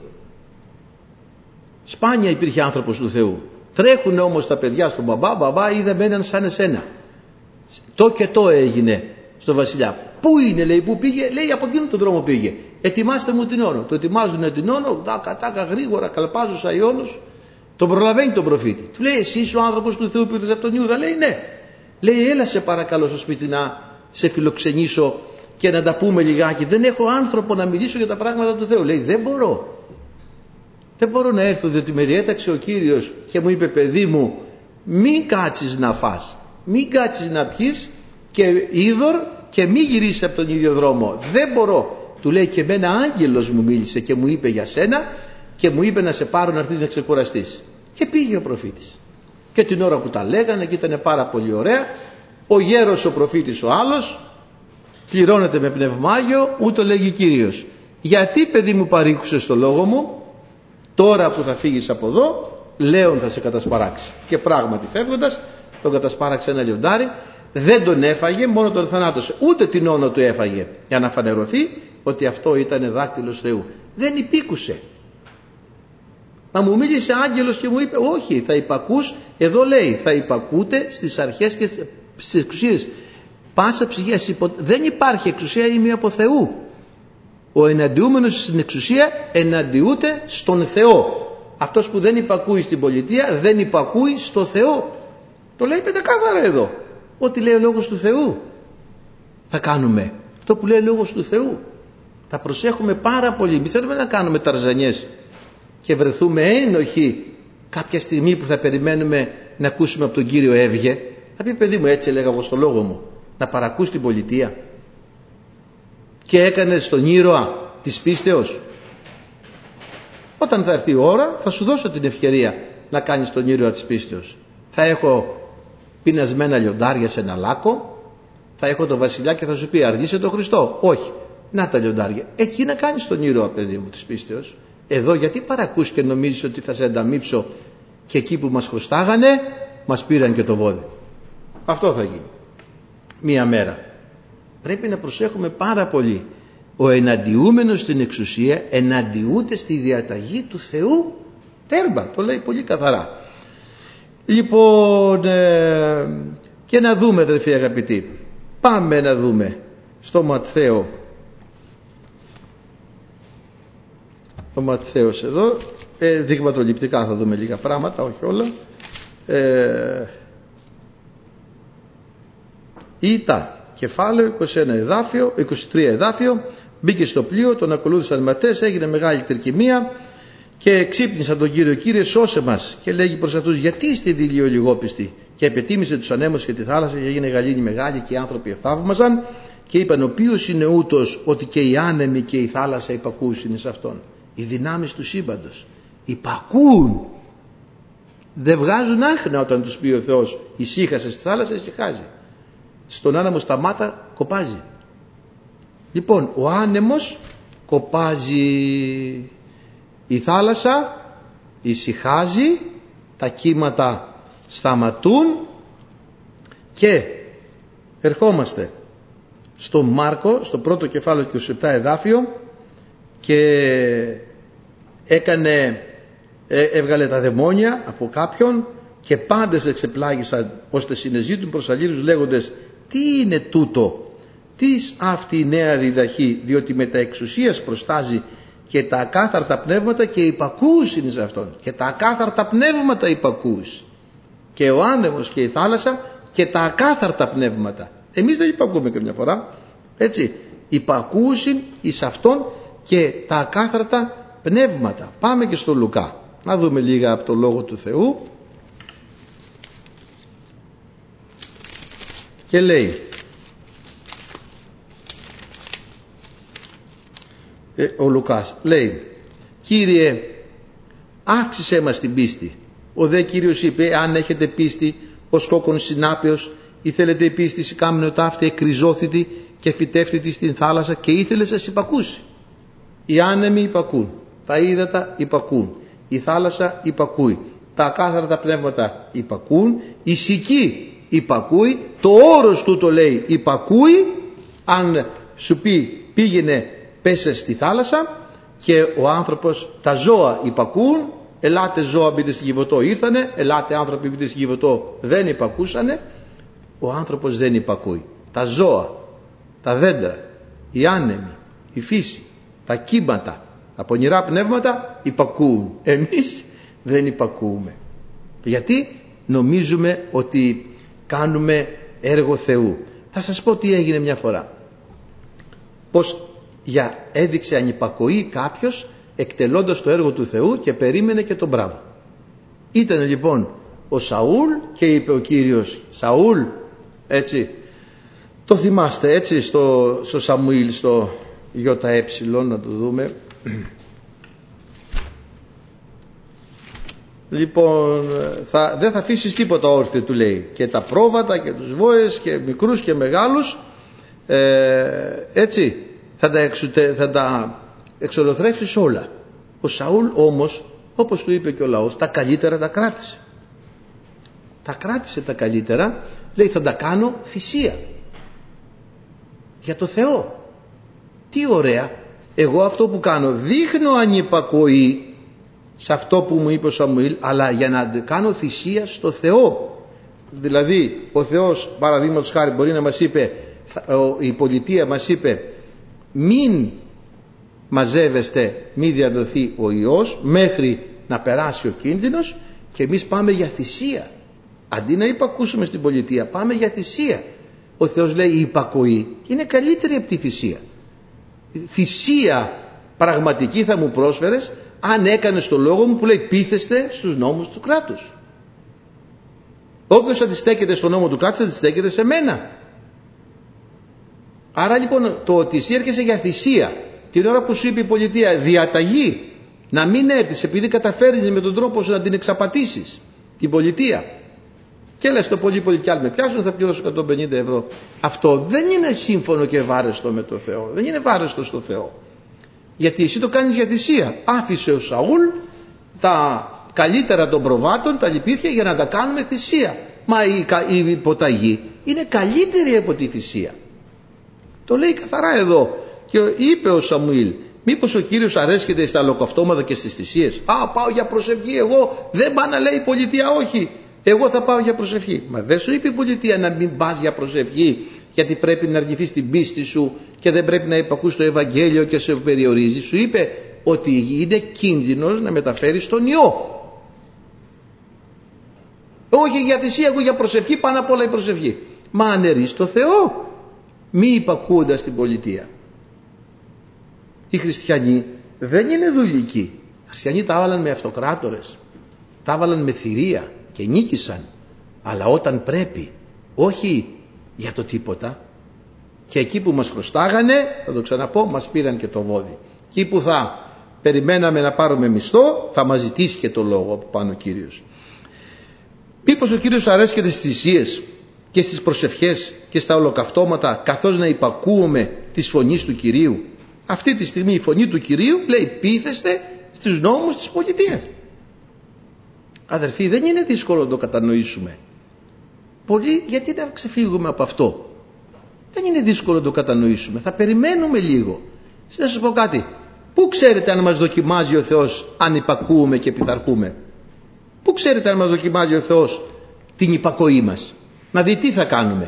Σπάνια υπήρχε άνθρωπος του Θεού. Τρέχουν όμως τα παιδιά στον μπαμπά, μπαμπά είδε με έναν σαν εσένα. Το και το έγινε στο βασιλιά. Πού είναι, λέει, πού πήγε, λέει, από εκείνο τον δρόμο πήγε. Ετοιμάστε μου την όνο. Το ετοιμάζουν την όνο, τάκα τάκα γρήγορα, καλπάζουσα Ιώνος. Τον προλαβαίνει τον προφήτη. Του λέει, εσύ είσαι ο άνθρωπος του Θεού που ήρθες από τον Ιούδα. Λέει, ναι. Λέει, έλα σε παρακαλώ στο σπίτι να σε φιλοξενήσω και να τα πούμε λιγάκι. Δεν έχω άνθρωπο να μιλήσω για τα πράγματα του Θεού. Λέει, δεν μπορώ. Δεν μπορώ να έρθω, διότι με διέταξε ο Κύριος και μου είπε, παιδί μου, μην κάτσεις να φας, μην κάτσεις να πιείς και είδωρ και μην γυρίσεις από τον ίδιο δρόμο. Δεν μπορώ. Του λέει, και εμένα άγγελος μου μίλησε και μου είπε για σένα και μου είπε να σε πάρω να έρθεις να ξεκουραστείς. Και πήγε ο προφήτης. Και την ώρα που τα λέγανε και ήταν πάρα πολύ ωραία, ο γέρος ο προφήτης ο άλλος πληρώνεται με πνευμάγιο, ούτω λέγει Κύριος. Γιατί, παιδί μου, παρήκουσες το λόγο μου? Τώρα που θα φύγεις από εδώ, λέον θα σε κατασπαράξει. Και πράγματι φεύγοντας τον κατασπάραξε ένα λιοντάρι, δεν τον έφαγε, μόνο τον θανάτωσε. Ούτε την όνο του έφαγε, για να φανερωθεί ότι αυτό ήταν δάκτυλος Θεού. Δεν υπήκουσε. Μα μου μίλησε άγγελος και μου είπε, όχι, θα υπακούς, εδώ λέει, θα υπακούτε στις αρχές και στις εξουσίες. Πάσα ψυχή, υπο... δεν υπάρχει εξουσία ή μία από Θεού. Ο εναντιούμενος στην εξουσία εναντιούται στον Θεό. Αυτός που δεν υπακούει στην πολιτεία δεν υπακούει στο Θεό. Το λέει πεντακάθαρα εδώ. Ό,τι λέει ο λόγος του Θεού θα κάνουμε. Αυτό που λέει ο λόγος του Θεού θα προσέχουμε πάρα πολύ. Μην θέλουμε να κάνουμε ταρζανιές και βρεθούμε ένοχοι κάποια στιγμή που θα περιμένουμε να ακούσουμε από τον Κύριο έβγε. Θα πει, παιδί μου, έτσι έλεγα εγώ στο λόγο μου, να παρακούς την πολιτεία. Και έκανες τον ήρωα της πίστεως. Όταν θα έρθει η ώρα θα σου δώσω την ευκαιρία να κάνεις τον ήρωα της πίστεως. Θα έχω πεινασμένα λιοντάρια σε ένα λάκκο, θα έχω τον βασιλιά και θα σου πει, αργήσε τον Χριστό? Όχι. Να τα λιοντάρια. Εκεί να κάνεις τον ήρωα, παιδί μου, της πίστεως. Εδώ γιατί παρακούς και νομίζεις ότι θα σε ανταμείψω και εκεί που μας χρωστάγανε μας πήραν και το βόδι. Αυτό θα γίνει μία μέρα. Πρέπει να προσέχουμε πάρα πολύ. Ο εναντιούμενος στην εξουσία εναντιούται στη διαταγή του Θεού. Τέρμα, το λέει πολύ καθαρά. Λοιπόν, ε, και να δούμε, αδελφοί αγαπητοί, πάμε να δούμε στο Ματθαίο. Ο Ματθαίος εδώ, ε, δειγματοληπτικά θα δούμε λίγα πράγματα, όχι όλα. Ε, Ήτα, κεφάλαιο, είκοσι ένα εδάφιο, είκοσι τρία εδάφιο, μπήκε στο πλοίο, τον ακολούθησαν οι ματές, έγινε μεγάλη τερκυμία και ξύπνησαν τον Κύριο, Κύριε σώσε μας, και λέγει προς αυτούς, γιατί είστε δειλιό λιγόπιστοι? Και επετίμησε τους ανέμους και τη θάλασσα και έγινε γαλήνη μεγάλη και οι άνθρωποι εθαύμαζαν και είπαν, ο οποίος είναι ούτως ότι και οι άνεμοι και η θάλασσα υπακούσιν σε αυτόν? Οι δυνάμεις του σύμπαντος υπακούν, δεν βγάζουν άχνα όταν τους πει ο Θεός ησύχασε στη θάλασσα, ησυχάζει. Στον άνεμο σταμάτα, κοπάζει. Λοιπόν, ο άνεμος κοπάζει, η θάλασσα ησυχάζει, τα κύματα σταματούν και ερχόμαστε στο Μάρκο, στο πρώτο κεφάλαιο και είκοσι επτά εδάφιο, και έκανε, έβγαλε τα δαιμόνια από κάποιον και πάντες εξεπλάγησαν ώστε συνεζήτουν προς αλλήλους λέγοντες, τι είναι τούτο, τις αυτή η νέα διδαχή, διότι με τα εξουσίας προστάζει και τα ακάθαρτα πνεύματα και υπακούεις είναι σε αυτόν. Και τα ακάθαρτα πνεύματα υπακούεις. Και ο άνεμος και η θάλασσα και τα ακάθαρτα πνεύματα. Εμείς δεν υπακούμε καμιά φορά. Έτσι. Υπακούεις εις αυτόν και τα ακάθαρτα πνεύματα. Πάμε και στο Λουκά. Να δούμε λίγα από το Λόγο του Θεού. Και λέει, ε, ο Λουκάς λέει, Κύριε, αύξησέ μας την πίστη. Ο δε Κύριος είπε, αν έχετε πίστη ως κόκκον συνάπεως, ή θέλετε η πίστη κάμνε ταύτη εκκριζώθητη και φυτεύθητη στην θάλασσα, και ήθελε σας υπακούσει. Οι άνεμοι υπακούν, τα ύδατα υπακούν, η θάλασσα υπακούει, τα ακάθαρτα πνεύματα υπακούν, η σική υπακούει, το όρος του το λέει υπακούει. Αν σου πει πήγαινε πέσε στη θάλασσα, και ο άνθρωπος, τα ζώα υπακούν. Ελάτε ζώα μπείτε στη Κιβωτό, ήρθανε. Ελάτε άνθρωποι μπείτε στη Κιβωτό, δεν υπακούσανε. Ο άνθρωπος δεν υπακούει. Τα ζώα, τα δέντρα, οι άνεμοι, η φύση, τα κύματα, τα πονηρά πνεύματα υπακούουν. Εμείς δεν υπακούουμε. Γιατί νομίζουμε ότι κάνουμε έργο Θεού. Θα σας πω τι έγινε μια φορά. Πως για έδειξε ανυπακοή κάποιος εκτελώντας το έργο του Θεού και περίμενε και τον μπράβο. Ήταν λοιπόν ο Σαούλ και είπε ο Κύριος, Σαούλ, έτσι, το θυμάστε έτσι στο, στο Σαμουήλ, στο ΙΕ, να το δούμε. Λοιπόν, θα, δεν θα αφήσεις τίποτα όρθιο, του λέει, και τα πρόβατα και τους βόες και μικρούς και μεγάλους, ε, έτσι θα τα, εξουτε, θα τα εξολοθρεύσεις όλα. Ο Σαούλ όμως, όπως του είπε και ο λαός, τα καλύτερα τα κράτησε. Τα κράτησε τα καλύτερα, λέει, θα τα κάνω θυσία για το Θεό. Τι ωραία. Εγώ αυτό που κάνω δείχνω ανυπακοή σε αυτό που μου είπε ο Σαμουήλ, αλλά για να κάνω θυσία στο Θεό. Δηλαδή ο Θεός, παραδείγματος χάρη, μπορεί να μας είπε, η πολιτεία μας είπε, μην μαζεύεστε, μην διαδοθεί ο ιός μέχρι να περάσει ο κίνδυνος, και εμείς πάμε για θυσία. Αντί να υπακούσουμε στην πολιτεία, πάμε για θυσία. Ο Θεός λέει, η υπακοή είναι καλύτερη από τη θυσία. Θυσία πραγματική θα μου πρόσφερες αν έκανες το λόγο μου που λέει πείθεστε στους νόμους του κράτους. Όποιος αντιστέκεται στον νόμο του κράτους αντιστέκεται σε μένα. Άρα λοιπόν το ότι εσύ έρχεσαι για θυσία την ώρα που σου είπε η πολιτεία διαταγή να μην έρθεις επειδή καταφέρεις με τον τρόπο σου να την εξαπατήσεις την πολιτεία, και λες το πολύ πολύ κι άλλοι με πιάσουν, θα πληρώσω εκατόν πενήντα ευρώ. Αυτό δεν είναι σύμφωνο και βάρεστο με το Θεό. Δεν είναι βάρεστο στο Θεό. Γιατί εσύ το κάνεις για θυσία. Άφησε ο Σαούλ τα καλύτερα των προβάτων, τα λιπίθια, για να τα κάνουμε θυσία. Μα η, η υποταγή είναι καλύτερη από τη θυσία. Το λέει καθαρά εδώ. Και είπε ο Σαμουήλ, μήπως ο Κύριος αρέσκεται στα ολοκαυτώματα και στις θυσίες? Α, πάω για προσευχή εγώ. Δεν πάει να λέει η πολιτεία όχι. Εγώ θα πάω για προσευχή. Μα δεν σου είπε η πολιτεία να μην πας για προσευχή, γιατί πρέπει να αρνηθείς την πίστη σου και δεν πρέπει να υπακούς το Ευαγγέλιο και σε περιορίζει. Σου είπε ότι είναι κίνδυνος να μεταφέρεις τον ιό. Όχι για θυσία, εγώ για προσευχή, πάνω απ' όλα η προσευχή. Μα αναιρείς το Θεό, μη υπακούοντας την πολιτεία. Οι χριστιανοί δεν είναι δουλικοί. Οι χριστιανοί τα έβαλαν με αυτοκράτορες, τα έβαλαν με θηρία και νίκησαν, αλλά όταν πρέπει, όχι για το τίποτα. Και εκεί που μας χρωστάγανε, θα το ξαναπώ, μας πήραν και το βόδι. Εκεί που θα περιμέναμε να πάρουμε μισθό, θα μας ζητήσει και το λόγο από πάνω ο Κύριος. Μήπως ο Κύριος αρέσκεται στις θυσίες και στις προσευχές και στα ολοκαυτώματα, καθώς να υπακούουμε της φωνής του Κυρίου? Αυτή τη στιγμή η φωνή του Κυρίου λέει πείθεστε στους νόμους της πολιτείας. Αδερφοί, δεν είναι δύσκολο να το κατανοήσουμε. Πολύ, γιατί να ξεφύγουμε από αυτό? Δεν είναι δύσκολο να το κατανοήσουμε. Θα περιμένουμε λίγο. Να σας πω κάτι. Πού ξέρετε αν μας δοκιμάζει ο Θεός αν υπακούουμε και πειθαρχούμε? Πού ξέρετε αν μας δοκιμάζει ο Θεός την υπακοή μας? Να δει τι θα κάνουμε.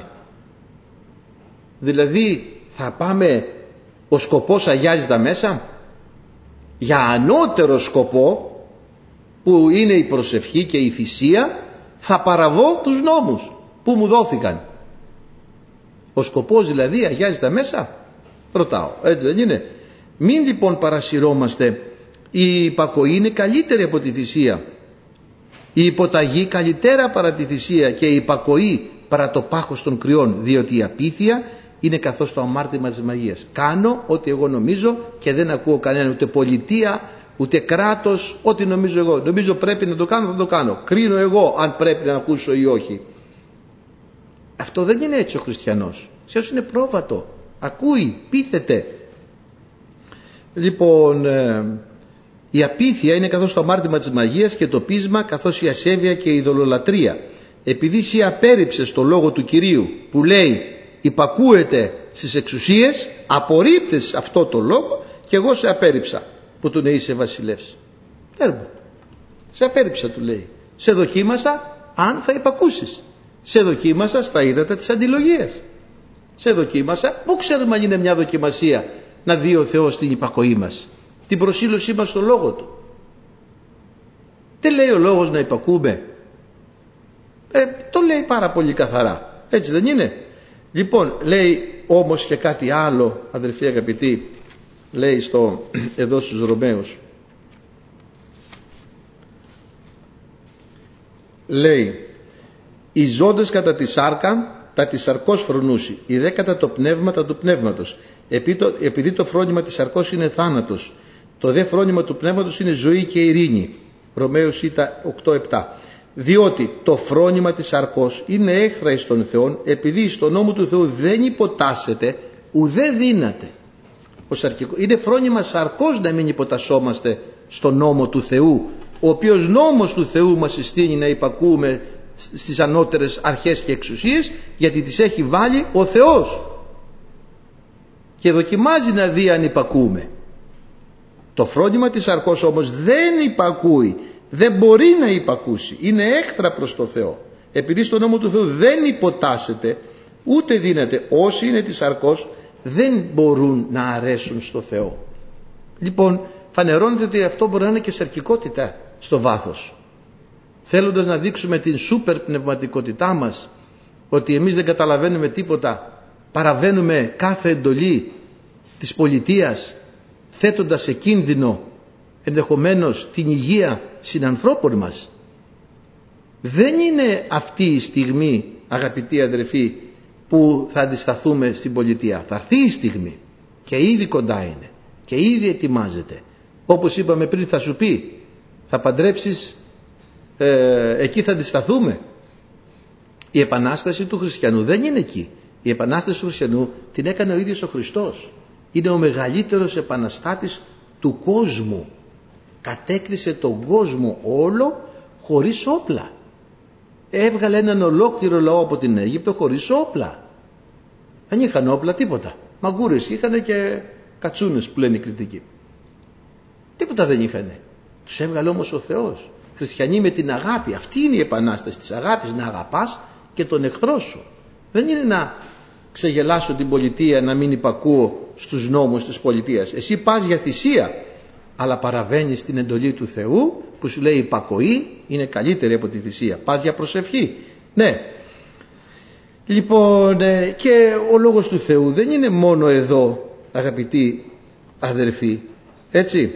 Δηλαδή θα πάμε, ο σκοπός αγιάζει τα μέσα, για ανώτερο σκοπό που είναι η προσευχή και η θυσία θα παραβώ τους νόμους που μου δόθηκαν. Ο σκοπός δηλαδή αγιάζει τα μέσα? Ρωτάω, έτσι δεν είναι? Μην λοιπόν παρασυρώμαστε. Η υπακοή είναι καλύτερη από τη θυσία, η υποταγή καλύτερα παρά τη θυσία και η υπακοή παρά το πάχος των κρυών, διότι η απίθεια είναι καθώς το αμάρτημα της μαγείας. Κάνω ό,τι εγώ νομίζω και δεν ακούω κανέναν, ούτε πολιτεία ούτε κράτος, ό,τι νομίζω εγώ. Νομίζω πρέπει να το κάνω, θα το κάνω. Κρίνω εγώ αν πρέπει να ακούσω ή όχι. Αυτό δεν είναι έτσι ο χριστιανός. Ποιος είναι πρόβατο, ακούει, πείθεται. Λοιπόν, ε, η απίθεια είναι καθώς το αμάρτημα της μαγείας και το πείσμα καθώς η ασέβεια και η ειδωλολατρεία. Επειδή εσύ απέρριψες το λόγο του Κυρίου που λέει υπακούεται στις εξουσίες, απορρίπτες αυτό το λόγο και εγώ σε απέρριψα που του είσαι βασιλεύς. Τέρμα. Σε απέρριψα, του λέει. Σε δοκίμασα αν θα υπακούσεις. Σε δοκίμασα στα ύδατα της αντιλογίας. Σε δοκίμασα. Πού ξέρουμε αν είναι μια δοκιμασία να δει ο Θεός την υπακοή μας, την προσήλωσή μας στο λόγο του? Τι λέει ο λόγος να υπακούμε? Ε, το λέει πάρα πολύ καθαρά, έτσι δεν είναι? Λοιπόν, λέει όμως και κάτι άλλο, αδελφοί αγαπητοί, λέει στο, εδώ στους Ρωμαίους, λέει οι ζώντες κατά τη σάρκα τα της σαρκός φρονούσι, οι δε κατά το πνεύμα τα του πνεύματος, επειδή το, επειδή το φρόνημα της σαρκός είναι θάνατος, το δε φρόνημα του πνεύματος είναι ζωή και ειρήνη. Ρωμαίους οκτώ επτά. Διότι το φρόνημα της σαρκός είναι έχθρα εις τον Θεόν, επειδή στον νόμο του Θεού δεν υποτάσσεται ουδέ δύναται. Ο σαρκικό, είναι φρόνημα σαρκός να μην υποτασσόμαστε στον νόμο του Θεού, ο οποίος νόμος του Θεού μας συστήνει να υπακούμε στις ανώτερες αρχές και εξουσίες, γιατί τις έχει βάλει ο Θεός και δοκιμάζει να δει αν υπακούμε. Το φρόνημα της σαρκός όμως δεν υπακούει, δεν μπορεί να υπακούσει, είναι έχθρα προς το Θεό, επειδή στον νόμο του Θεού δεν υποτάσσεται ούτε δύναται. Όσοι είναι της σαρκός δεν μπορούν να αρέσουν στο Θεό. Λοιπόν, φανερώνεται ότι αυτό μπορεί να είναι και σαρκικότητα στο βάθος, θέλοντας να δείξουμε την σούπερ πνευματικότητά μας, ότι εμείς δεν καταλαβαίνουμε τίποτα, παραβαίνουμε κάθε εντολή της πολιτείας, θέτοντας σε κίνδυνο ενδεχομένως την υγεία συνανθρώπων μας. Δεν είναι αυτή η στιγμή, αγαπητοί αδερφοί, που θα αντισταθούμε στην πολιτεία. Θα έρθει η στιγμή και ήδη κοντά είναι και ήδη ετοιμάζεται. Όπως είπαμε πριν, θα σου πει θα παντρέψεις, ε, εκεί θα αντισταθούμε. Η επανάσταση του χριστιανού δεν είναι εκεί. Η επανάσταση του χριστιανού την έκανε ο ίδιος ο Χριστός. Είναι ο μεγαλύτερος επαναστάτης του κόσμου. Κατέκτησε τον κόσμο όλο χωρίς όπλα. Έβγαλε έναν ολόκληρο λαό από την Αίγυπτο χωρίς όπλα. Δεν είχαν όπλα τίποτα. Μαγκούρες είχαν και κατσούνες που λένε οι κριτικοί. Τίποτα δεν είχαν. Τους έβγαλε όμως ο Θεός. Χριστιανοί με την αγάπη. Αυτή είναι η επανάσταση της αγάπης, να αγαπάς και τον εχθρό σου. Δεν είναι να ξεγελάσω την πολιτεία, να μην υπακούω στους νόμους της πολιτείας. Εσύ πας για θυσία, αλλά παραβαίνεις την εντολή του Θεού που σου λέει υπακοή είναι καλύτερη από τη θυσία. Πας για προσευχή. Ναι. Λοιπόν, και ο λόγος του Θεού δεν είναι μόνο εδώ, αγαπητοί αδερφοί, έτσι.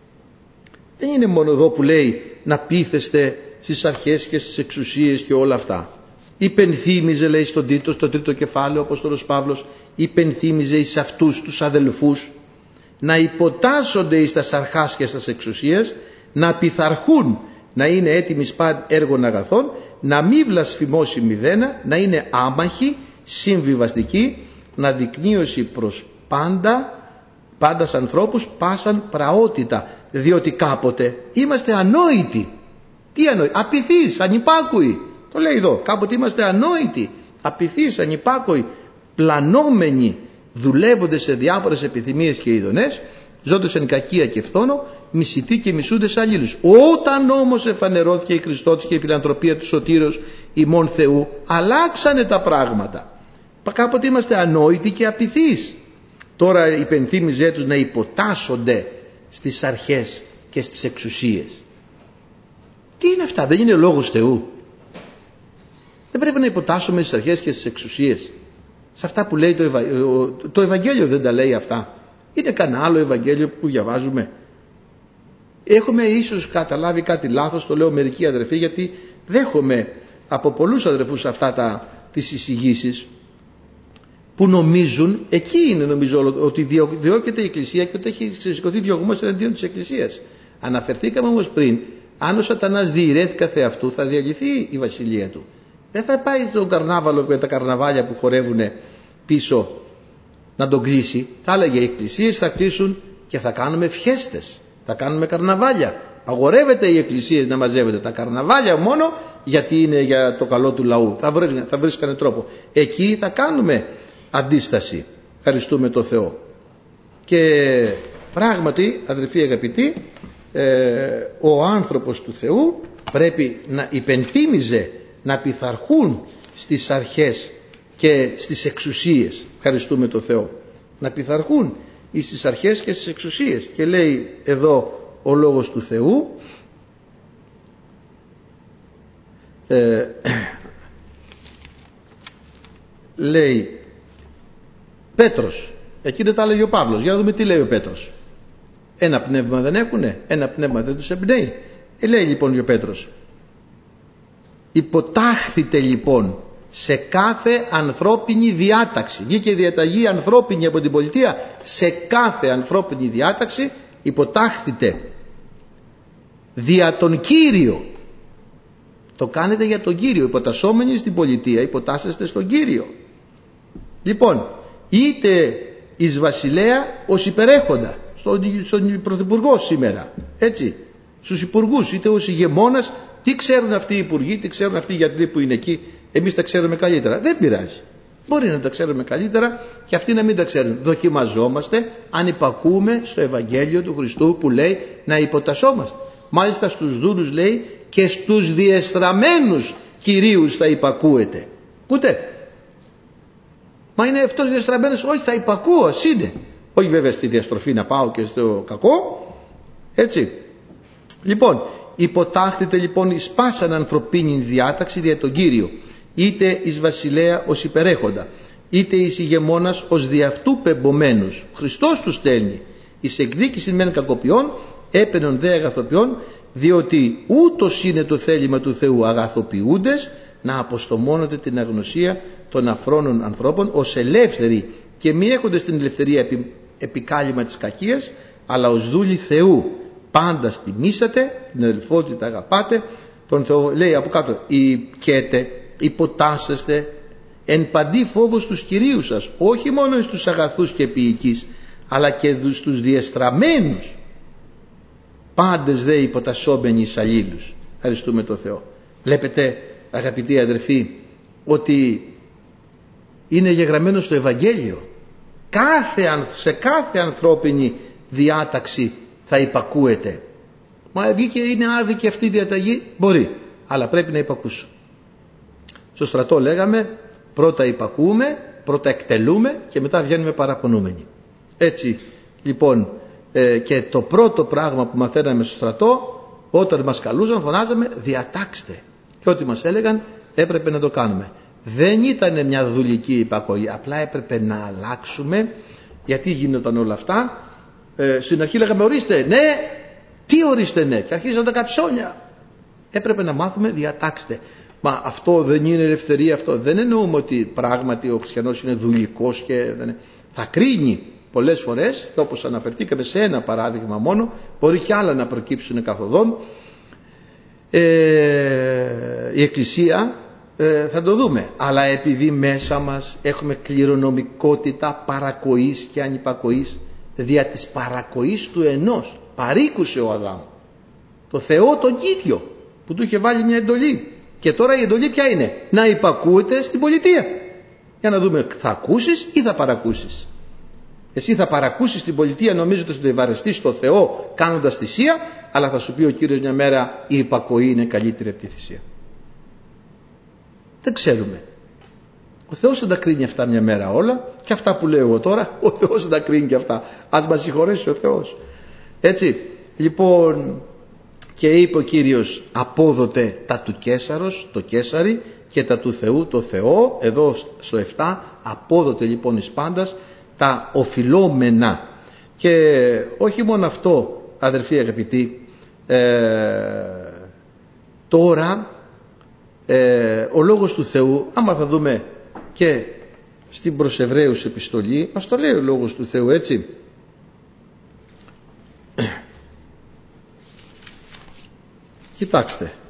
Δεν είναι μόνο εδώ που λέει να πείθεστε στις αρχές και στις εξουσίες και όλα αυτά. Υπενθύμιζε, λέει στον Τίτο, στο τρίτο κεφάλαιο, ο Απόστολος Παύλος, υπενθύμιζε εις αυτούς τους αδελφούς να υποτάσσονται εις τας αρχάς και στις εξουσίες, να πειθαρχούν, να είναι έτοιμοι σπαν έργων αγαθών, να μην βλασφημώσει μηδένα, να είναι άμαχοι, συμβιβαστικοί, να δεικνύωση προς πάντα, πάντας ανθρώπους πάσαν πραότητα, διότι κάποτε είμαστε ανόητοι. Τι ανόητοι? Απειθείς, ανυπάκουοι. Το λέει εδώ, κάποτε είμαστε ανόητοι, απειθείς, ανυπάκουοι, πλανόμενοι, δουλεύοντες σε διάφορες επιθυμίες και ειδονές, ζώντας εν κακία και φθόνο, μισητοί και μισούντες αλλήλους. Όταν όμως εφανερώθηκε η Χριστότης και η φιλανθρωπία του Σωτήρος ημών Θεού, αλλάξανε τα πράγματα. Κάποτε είμαστε ανόητοι και απειθείς. Τώρα υπενθύμιζε τους να υποτάσσονται στις αρχές και στις εξουσίες. Τι είναι αυτά, δεν είναι λόγος Θεού? Δεν πρέπει να υποτάσσουμε στις αρχές και στις εξουσίες? Σε αυτά που λέει το, Ευα... το Ευαγγέλιο δεν τα λέει αυτά? Είναι κανένα άλλο Ευαγγέλιο που διαβάζουμε? Έχουμε ίσως καταλάβει κάτι λάθος, το λέω μερικοί αδερφοί, γιατί δέχομαι από πολλούς αδερφούς αυτά τα, τις εισηγήσεις που νομίζουν, εκεί είναι νομίζω ότι διώκεται η Εκκλησία και ότι έχει ξεσηκωθεί διωγμός εναντίον της Εκκλησίας. Αναφερθήκαμε όμως πριν, αν ο Σατανάς διηρέθη καθ' αυτού, θα διαλυθεί η βασιλεία του. Δεν θα πάει στον καρνάβαλο με τα καρναβάλια που χορεύουν πίσω να τον κλείσει. Θα έλεγε οι εκκλησίες θα κλείσουν και θα κάνουμε φιέστες, θα κάνουμε καρναβάλια. Αγορεύεται οι εκκλησίες να μαζεύονται, τα καρναβάλια μόνο γιατί είναι για το καλό του λαού. Θα, βρει, θα βρίσκανε τρόπο. Εκεί θα κάνουμε αντίσταση. Ευχαριστούμε το Θεό. Και πράγματι, αδελφοί αγαπητοί, ε, ο άνθρωπος του Θεού πρέπει να υπενθύμιζε να πειθαρχούν στις αρχές και στις εξουσίες. Ευχαριστούμε το Θεό. Να πειθαρχούν στις αρχές και στις εξουσίες. Και λέει εδώ ο λόγος του Θεού, ε, λέει Πέτρος, εκεί δεν τα έλεγε ο Παύλος. Για να δούμε τι λέει ο Πέτρος. Ένα πνεύμα δεν έχουνε, ένα πνεύμα δεν τους εμπνέει. Ε, λέει λοιπόν ο Πέτρος, υποτάχθητε λοιπόν σε κάθε ανθρώπινη διάταξη. Βγήκε η διαταγή ανθρώπινη από την πολιτεία. Σε κάθε ανθρώπινη διάταξη υποτάχθητε δια τον Κύριο. Το κάνετε για τον Κύριο. Υποτασσόμενοι στην πολιτεία υποτάσσεστε στον Κύριο. Λοιπόν, είτε εις βασιλέα ως υπερέχοντα, στον, στον πρωθυπουργό σήμερα, έτσι, στους υπουργούς, είτε ως ηγεμόνας. Τι ξέρουν αυτοί οι υπουργοί, τι ξέρουν αυτοί οι γιατροί που είναι εκεί? Εμείς τα ξέρουμε καλύτερα. Δεν πειράζει. Μπορεί να τα ξέρουμε καλύτερα και αυτοί να μην τα ξέρουν. Δοκιμαζόμαστε αν υπακούμε στο Ευαγγέλιο του Χριστού που λέει να υποτασσόμαστε. Μάλιστα στους δούλους λέει και στους διεστραμμένους κυρίους θα υπακούετε. Ακούτε? Μα είναι αυτός διεστραμμένος? Όχι, θα υπακούω, ας είναι. Όχι βέβαια στη διαστροφή να πάω και στο κακό. Έτσι. Λοιπόν, υποτάχθητε λοιπόν εις πάσαν ανθρωπίνη διάταξη δια τον Κύριο, είτε εις βασιλέα ως υπερέχοντα, είτε εις ηγεμόνας ως δι' αυτού πεμπομένους. Χριστός τους στέλνει εις εκδίκηση μεν κακοποιών, έπαινον δε αγαθοποιών, διότι ούτως είναι το θέλημα του Θεού αγαθοποιούντες να αποστομώνονται την αγνωσία των αφρόνων ανθρώπων ως ελεύθεροι και μη έχοντες την ελευθερία επί, επικάλυμα της κακίας, αλλά ως δούλοι Θεού. Πάντα στιμήσατε, την αδελφότητα αγαπάτε, τον Θεό, λέει από κάτω, οικέτε, υποτάσσεστε εν παντή φόβος τους Κυρίους σας, όχι μόνο στους αγαθούς και ποιικείς, αλλά και στους διεστραμμένους. Πάντες δε υποτασσόμενοι εις αλλήλους. Ευχαριστούμε τον Θεό. Βλέπετε αγαπητοί αδερφοί ότι είναι γεγραμμένο στο Ευαγγέλιο. Κάθε, σε κάθε ανθρώπινη διάταξη θα υπακούεται. Μα βγήκε, είναι άδικη αυτή η διαταγή? Μπορεί, αλλά πρέπει να υπακούσω. Στο στρατό λέγαμε πρώτα υπακούμε, πρώτα εκτελούμε και μετά βγαίνουμε παραπονούμενοι. Έτσι λοιπόν ε, και το πρώτο πράγμα που μαθαίναμε στο στρατό, όταν μας καλούσαν φωνάζαμε διατάξτε, και ό,τι μας έλεγαν έπρεπε να το κάνουμε. Δεν ήταν μια δουλική υπακοή, απλά έπρεπε να αλλάξουμε. Γιατί γίνονταν όλα αυτά? Ε, στην αρχή λέγαμε ορίστε ναι, τι ορίστε ναι, και αρχίζαν τα καψόνια. Έπρεπε να μάθουμε διατάξτε. Μα αυτό δεν είναι ελευθερία? Αυτό δεν εννοούμε ότι πράγματι ο χριστιανός είναι δουλικός και δεν... θα κρίνει πολλές φορές, και όπως αναφερθήκαμε σε ένα παράδειγμα μόνο, μπορεί και άλλα να προκύψουν καθοδόν. Ε, η Εκκλησία ε, θα το δούμε, αλλά επειδή μέσα μας έχουμε κληρονομικότητα παρακοής και ανυπακοής, δια της παρακοής του ενός παρήκουσε ο Αδάμ το Θεό τον ίδιο που του είχε βάλει μια εντολή, και τώρα η εντολή ποια είναι? Να υπακούεται στην πολιτεία. Για να δούμε, θα ακούσεις ή θα παρακούσεις. Εσύ θα παρακούσεις την πολιτεία νομίζοντας ότι θα ευαρεστείς στο Θεό κάνοντας θυσία, αλλά θα σου πει ο Κύριος μια μέρα η υπακοή είναι καλύτερη από τη θυσία. Δεν ξέρουμε. Ο Θεός θα τα κρίνει αυτά μια μέρα όλα, και αυτά που λέω εγώ τώρα ο Θεός θα τα κρίνει και αυτά. Ας μας συγχωρέσει ο Θεός. Έτσι, λοιπόν, και είπε ο Κύριος απόδοτε τα του Καίσαρος το Καίσαρι και τα του Θεού το Θεό. Εδώ στο επτά απόδοτε λοιπόν εις πάντας τα οφειλόμενα. Και όχι μόνο αυτό, αδερφοί αγαπητοί, ε, τώρα ε, ο λόγος του Θεού, άμα θα δούμε και στην προς Εβραίους επιστολή, μας το λέει ο λόγος του Θεού, έτσι. Κοιτάξτε,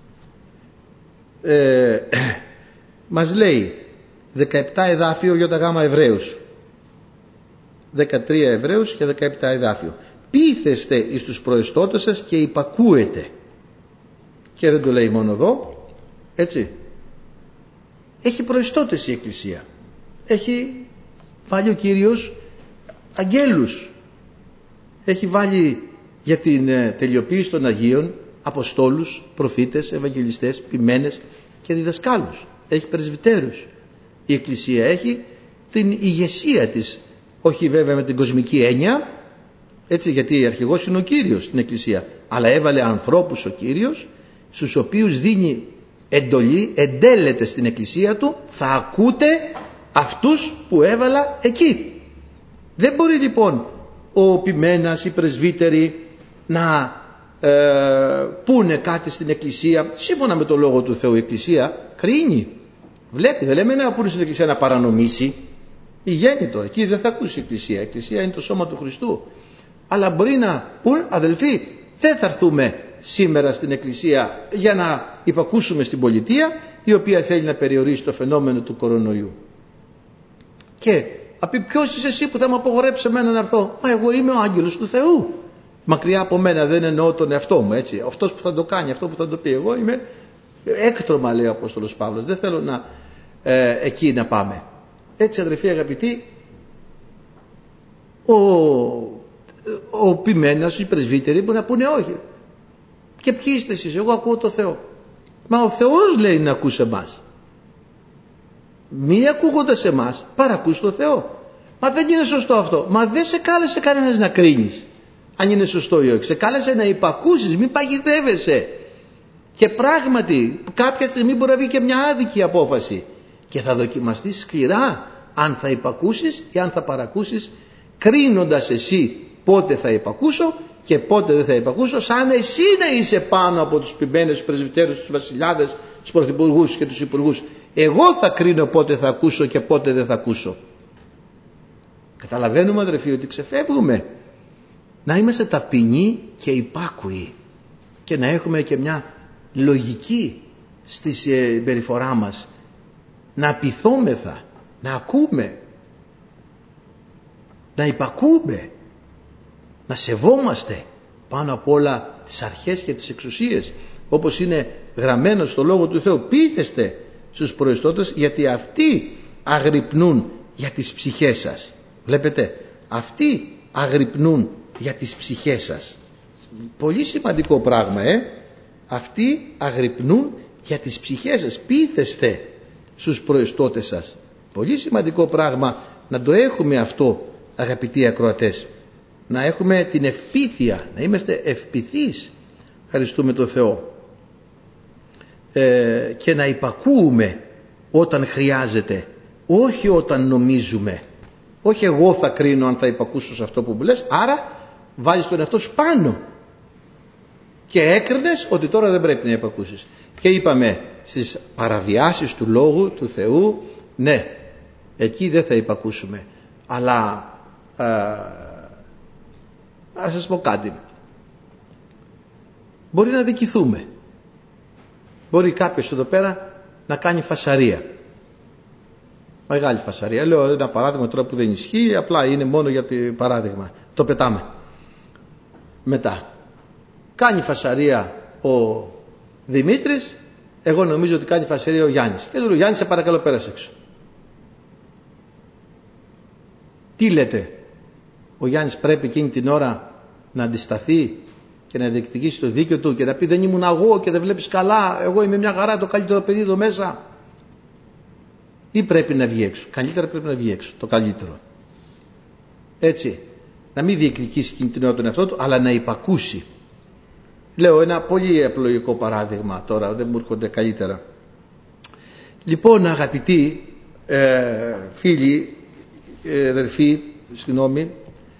ε, μας λέει δεκαεπτά εδάφιο για τα γάμα Εβραίους, δεκατρία Εβραίους και δεκαεπτά εδάφιο. Πείθεστε εις τους προεστώτες σας και υπακούετε. Και δεν το λέει μόνο εδώ, έτσι. Έχει προεστώτες η Εκκλησία. Έχει βάλει ο Κύριος αγγέλους. Έχει βάλει για την τελειοποίηση των Αγίων αποστόλους, προφήτες, ευαγγελιστές, ποιμένες και διδασκάλους. Έχει πρεσβυτέρους. Η Εκκλησία έχει την ηγεσία της, όχι βέβαια με την κοσμική έννοια, έτσι, γιατί αρχηγός είναι ο Κύριος στην Εκκλησία, αλλά έβαλε ανθρώπους ο Κύριος, στους οποίους δίνει εντολή, εντέλεται στην Εκκλησία του, θα ακούτε αυτούς που έβαλα εκεί. Δεν μπορεί λοιπόν ο ποιμένας, οι πρεσβύτεροι να ε, πούνε κάτι στην Εκκλησία. Σύμφωνα με το Λόγο του Θεού η Εκκλησία κρίνει, βλέπει. Δεν λέμε να πούνε στην Εκκλησία να παρανομήσει, η γέννητο, εκεί δεν θα ακούσει η Εκκλησία. Η Εκκλησία είναι το σώμα του Χριστού. Αλλά μπορεί να πούν, αδελφοί, δεν θα έρθουμε σήμερα στην Εκκλησία για να υπακούσουμε στην πολιτεία, η οποία θέλει να περιορίσει το φαινόμενο του κορονοϊού. Και απ' ποιος είσαι εσύ που θα μου απογορέψει εμένα να έρθω? Μα εγώ είμαι ο άγγελος του Θεού. Μακριά από μένα, δεν εννοώ τον εαυτό μου, έτσι. Αυτός που θα το κάνει, αυτό που θα το πει. Εγώ είμαι έκτρωμα, λέει ο Απόστολος Παύλος. Δεν θέλω να ε, εκεί να πάμε. Έτσι, αδερφοί αγαπητοί, ο, ο ποιμένας, οι πρεσβύτεροι μπορεί να πούνε όχι. Και ποιοι είστε εσείς? Εγώ ακούω το Θεό. Μα ο Θεός λέει να ακούς εμάς. Μη ακούγοντας εμάς, παρακούς το Θεό. Μα δεν είναι σωστό αυτό. Μα δεν σε κάλεσε κανένας να κρίνεις αν είναι σωστό ή όχι. Σε κάλεσε να υπακούσεις, μην παγιδεύεσαι. Και πράγματι κάποια στιγμή μπορεί να βγει και μια άδικη απόφαση και θα δοκιμαστείς σκληρά αν θα υπακούσεις ή αν θα παρακούσεις, κρίνοντας εσύ πότε θα υπακούσω και πότε δεν θα υπακούσω, σαν εσύ να είσαι πάνω από τους ποιμένες, τους πρεσβυτέρους, τους βασιλιάδες, τους πρωθυπουργούς και τους υπουργούς. Εγώ θα κρίνω πότε θα ακούσω και πότε δεν θα ακούσω. Καταλαβαίνουμε, αδερφοί, ότι ξεφεύγουμε. Να είμαστε ταπεινοί και υπάκουοι και να έχουμε και μια λογική στη συμπεριφορά μας, να πειθόμεθα, να ακούμε, να υπακούμε, να σεβόμαστε πάνω απ' όλα τις αρχές και τις εξουσίες, όπως είναι γραμμένο στο Λόγο του Θεού. Πείθεστε στους προεστώτες, γιατί αυτοί αγρυπνούν για τις ψυχές σας. Βλέπετε, αυτοί αγρυπνούν για τις ψυχές σας. Πολύ σημαντικό πράγμα, ε. Αυτοί αγρυπνούν για τις ψυχές σας. Πείθεστε στους προεστώτες σας. Πολύ σημαντικό πράγμα να το έχουμε αυτό, αγαπητοί ακροατές. Να έχουμε την ευπίθεια, να είμαστε ευπηθείς, ευχαριστούμε τον Θεό, ε, και να υπακούουμε όταν χρειάζεται, όχι όταν νομίζουμε. Όχι εγώ θα κρίνω αν θα υπακούσω σε αυτό που μου λες, άρα βάζεις τον εαυτό σου πάνω και έκρινες ότι τώρα δεν πρέπει να υπακούσεις. Και είπαμε στις παραβιάσεις του Λόγου του Θεού, ναι, εκεί δεν θα υπακούσουμε. Αλλά α, ας σας πω κάτι, μπορεί να δικηθούμε. Μπορεί κάποιος εδώ πέρα να κάνει φασαρία, μεγάλη φασαρία. Λέω ένα παράδειγμα τώρα που δεν ισχύει, απλά είναι μόνο για το παράδειγμα, το πετάμε. Μετά κάνει φασαρία ο Δημήτρης, εγώ νομίζω ότι κάνει φασαρία ο Γιάννης, και λέω Γιάννη, σε παρακαλώ πέρασε έξω. Τι λέτε, ο Γιάννης πρέπει εκείνη την ώρα να αντισταθεί και να διεκδικήσει το δίκαιο του και να πει δεν ήμουν εγώ και δεν βλέπεις καλά, εγώ είμαι μια χαρά, το καλύτερο παιδί εδώ μέσα? Ή πρέπει να βγει έξω? Καλύτερα πρέπει να βγει έξω, το καλύτερο. Έτσι, να μην διεκδικήσει εκείνη την ώρα τον εαυτό του, αλλά να υπακούσει. Λέω ένα πολύ απλοϊκό παράδειγμα τώρα, δεν μου έρχονται καλύτερα. Λοιπόν, αγαπητοί ε, φίλοι, ε, αδερφοί, συγγνώμη,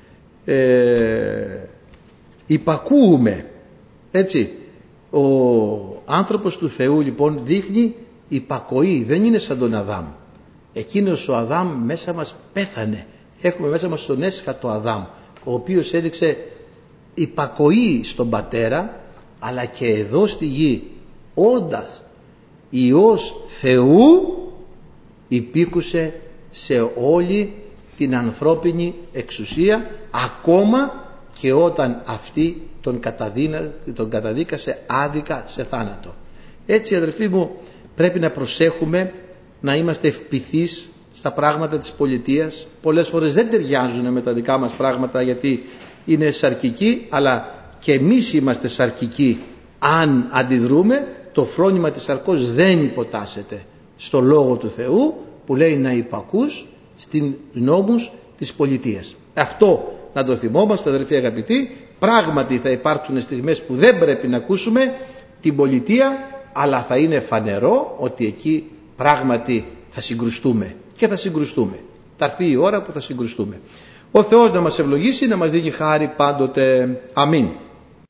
ε, υπακούουμε, έτσι. Ο άνθρωπος του Θεού λοιπόν δείχνει υπακοή, δεν είναι σαν τον Αδάμ. Εκείνος ο Αδάμ μέσα μας πέθανε. Έχουμε μέσα μας τον έσχατο Αδάμ, ο οποίος έδειξε υπακοή στον πατέρα, αλλά και εδώ στη γη, όντας Υιός Θεού, υπήκουσε σε όλη την ανθρώπινη εξουσία, ακόμα και όταν αυτή τον, καταδίνα, τον καταδίκασε άδικα σε θάνατο. Έτσι, αδελφοί μου, πρέπει να προσέχουμε να είμαστε ευπηθείς στα πράγματα της πολιτείας. Πολλές φορές δεν ταιριάζουν με τα δικά μας πράγματα, γιατί είναι σαρκικοί, αλλά και εμείς είμαστε σαρκικοί. Αν αντιδρούμε, το φρόνημα της σαρκός δεν υποτάσσεται στο Λόγο του Θεού, που λέει να υπακούς στην νόμους της πολιτείας. Αυτό να το θυμόμαστε, αδελφοί αγαπητοί. Πράγματι θα υπάρξουν στιγμές που δεν πρέπει να ακούσουμε την πολιτεία, αλλά θα είναι φανερό ότι εκεί πράγματι θα συγκρουστούμε και θα συγκρουστούμε. Θα έρθει η ώρα που θα συγκρουστούμε. Ο Θεός να μας ευλογήσει, να μας δίνει χάρη πάντοτε. Αμήν.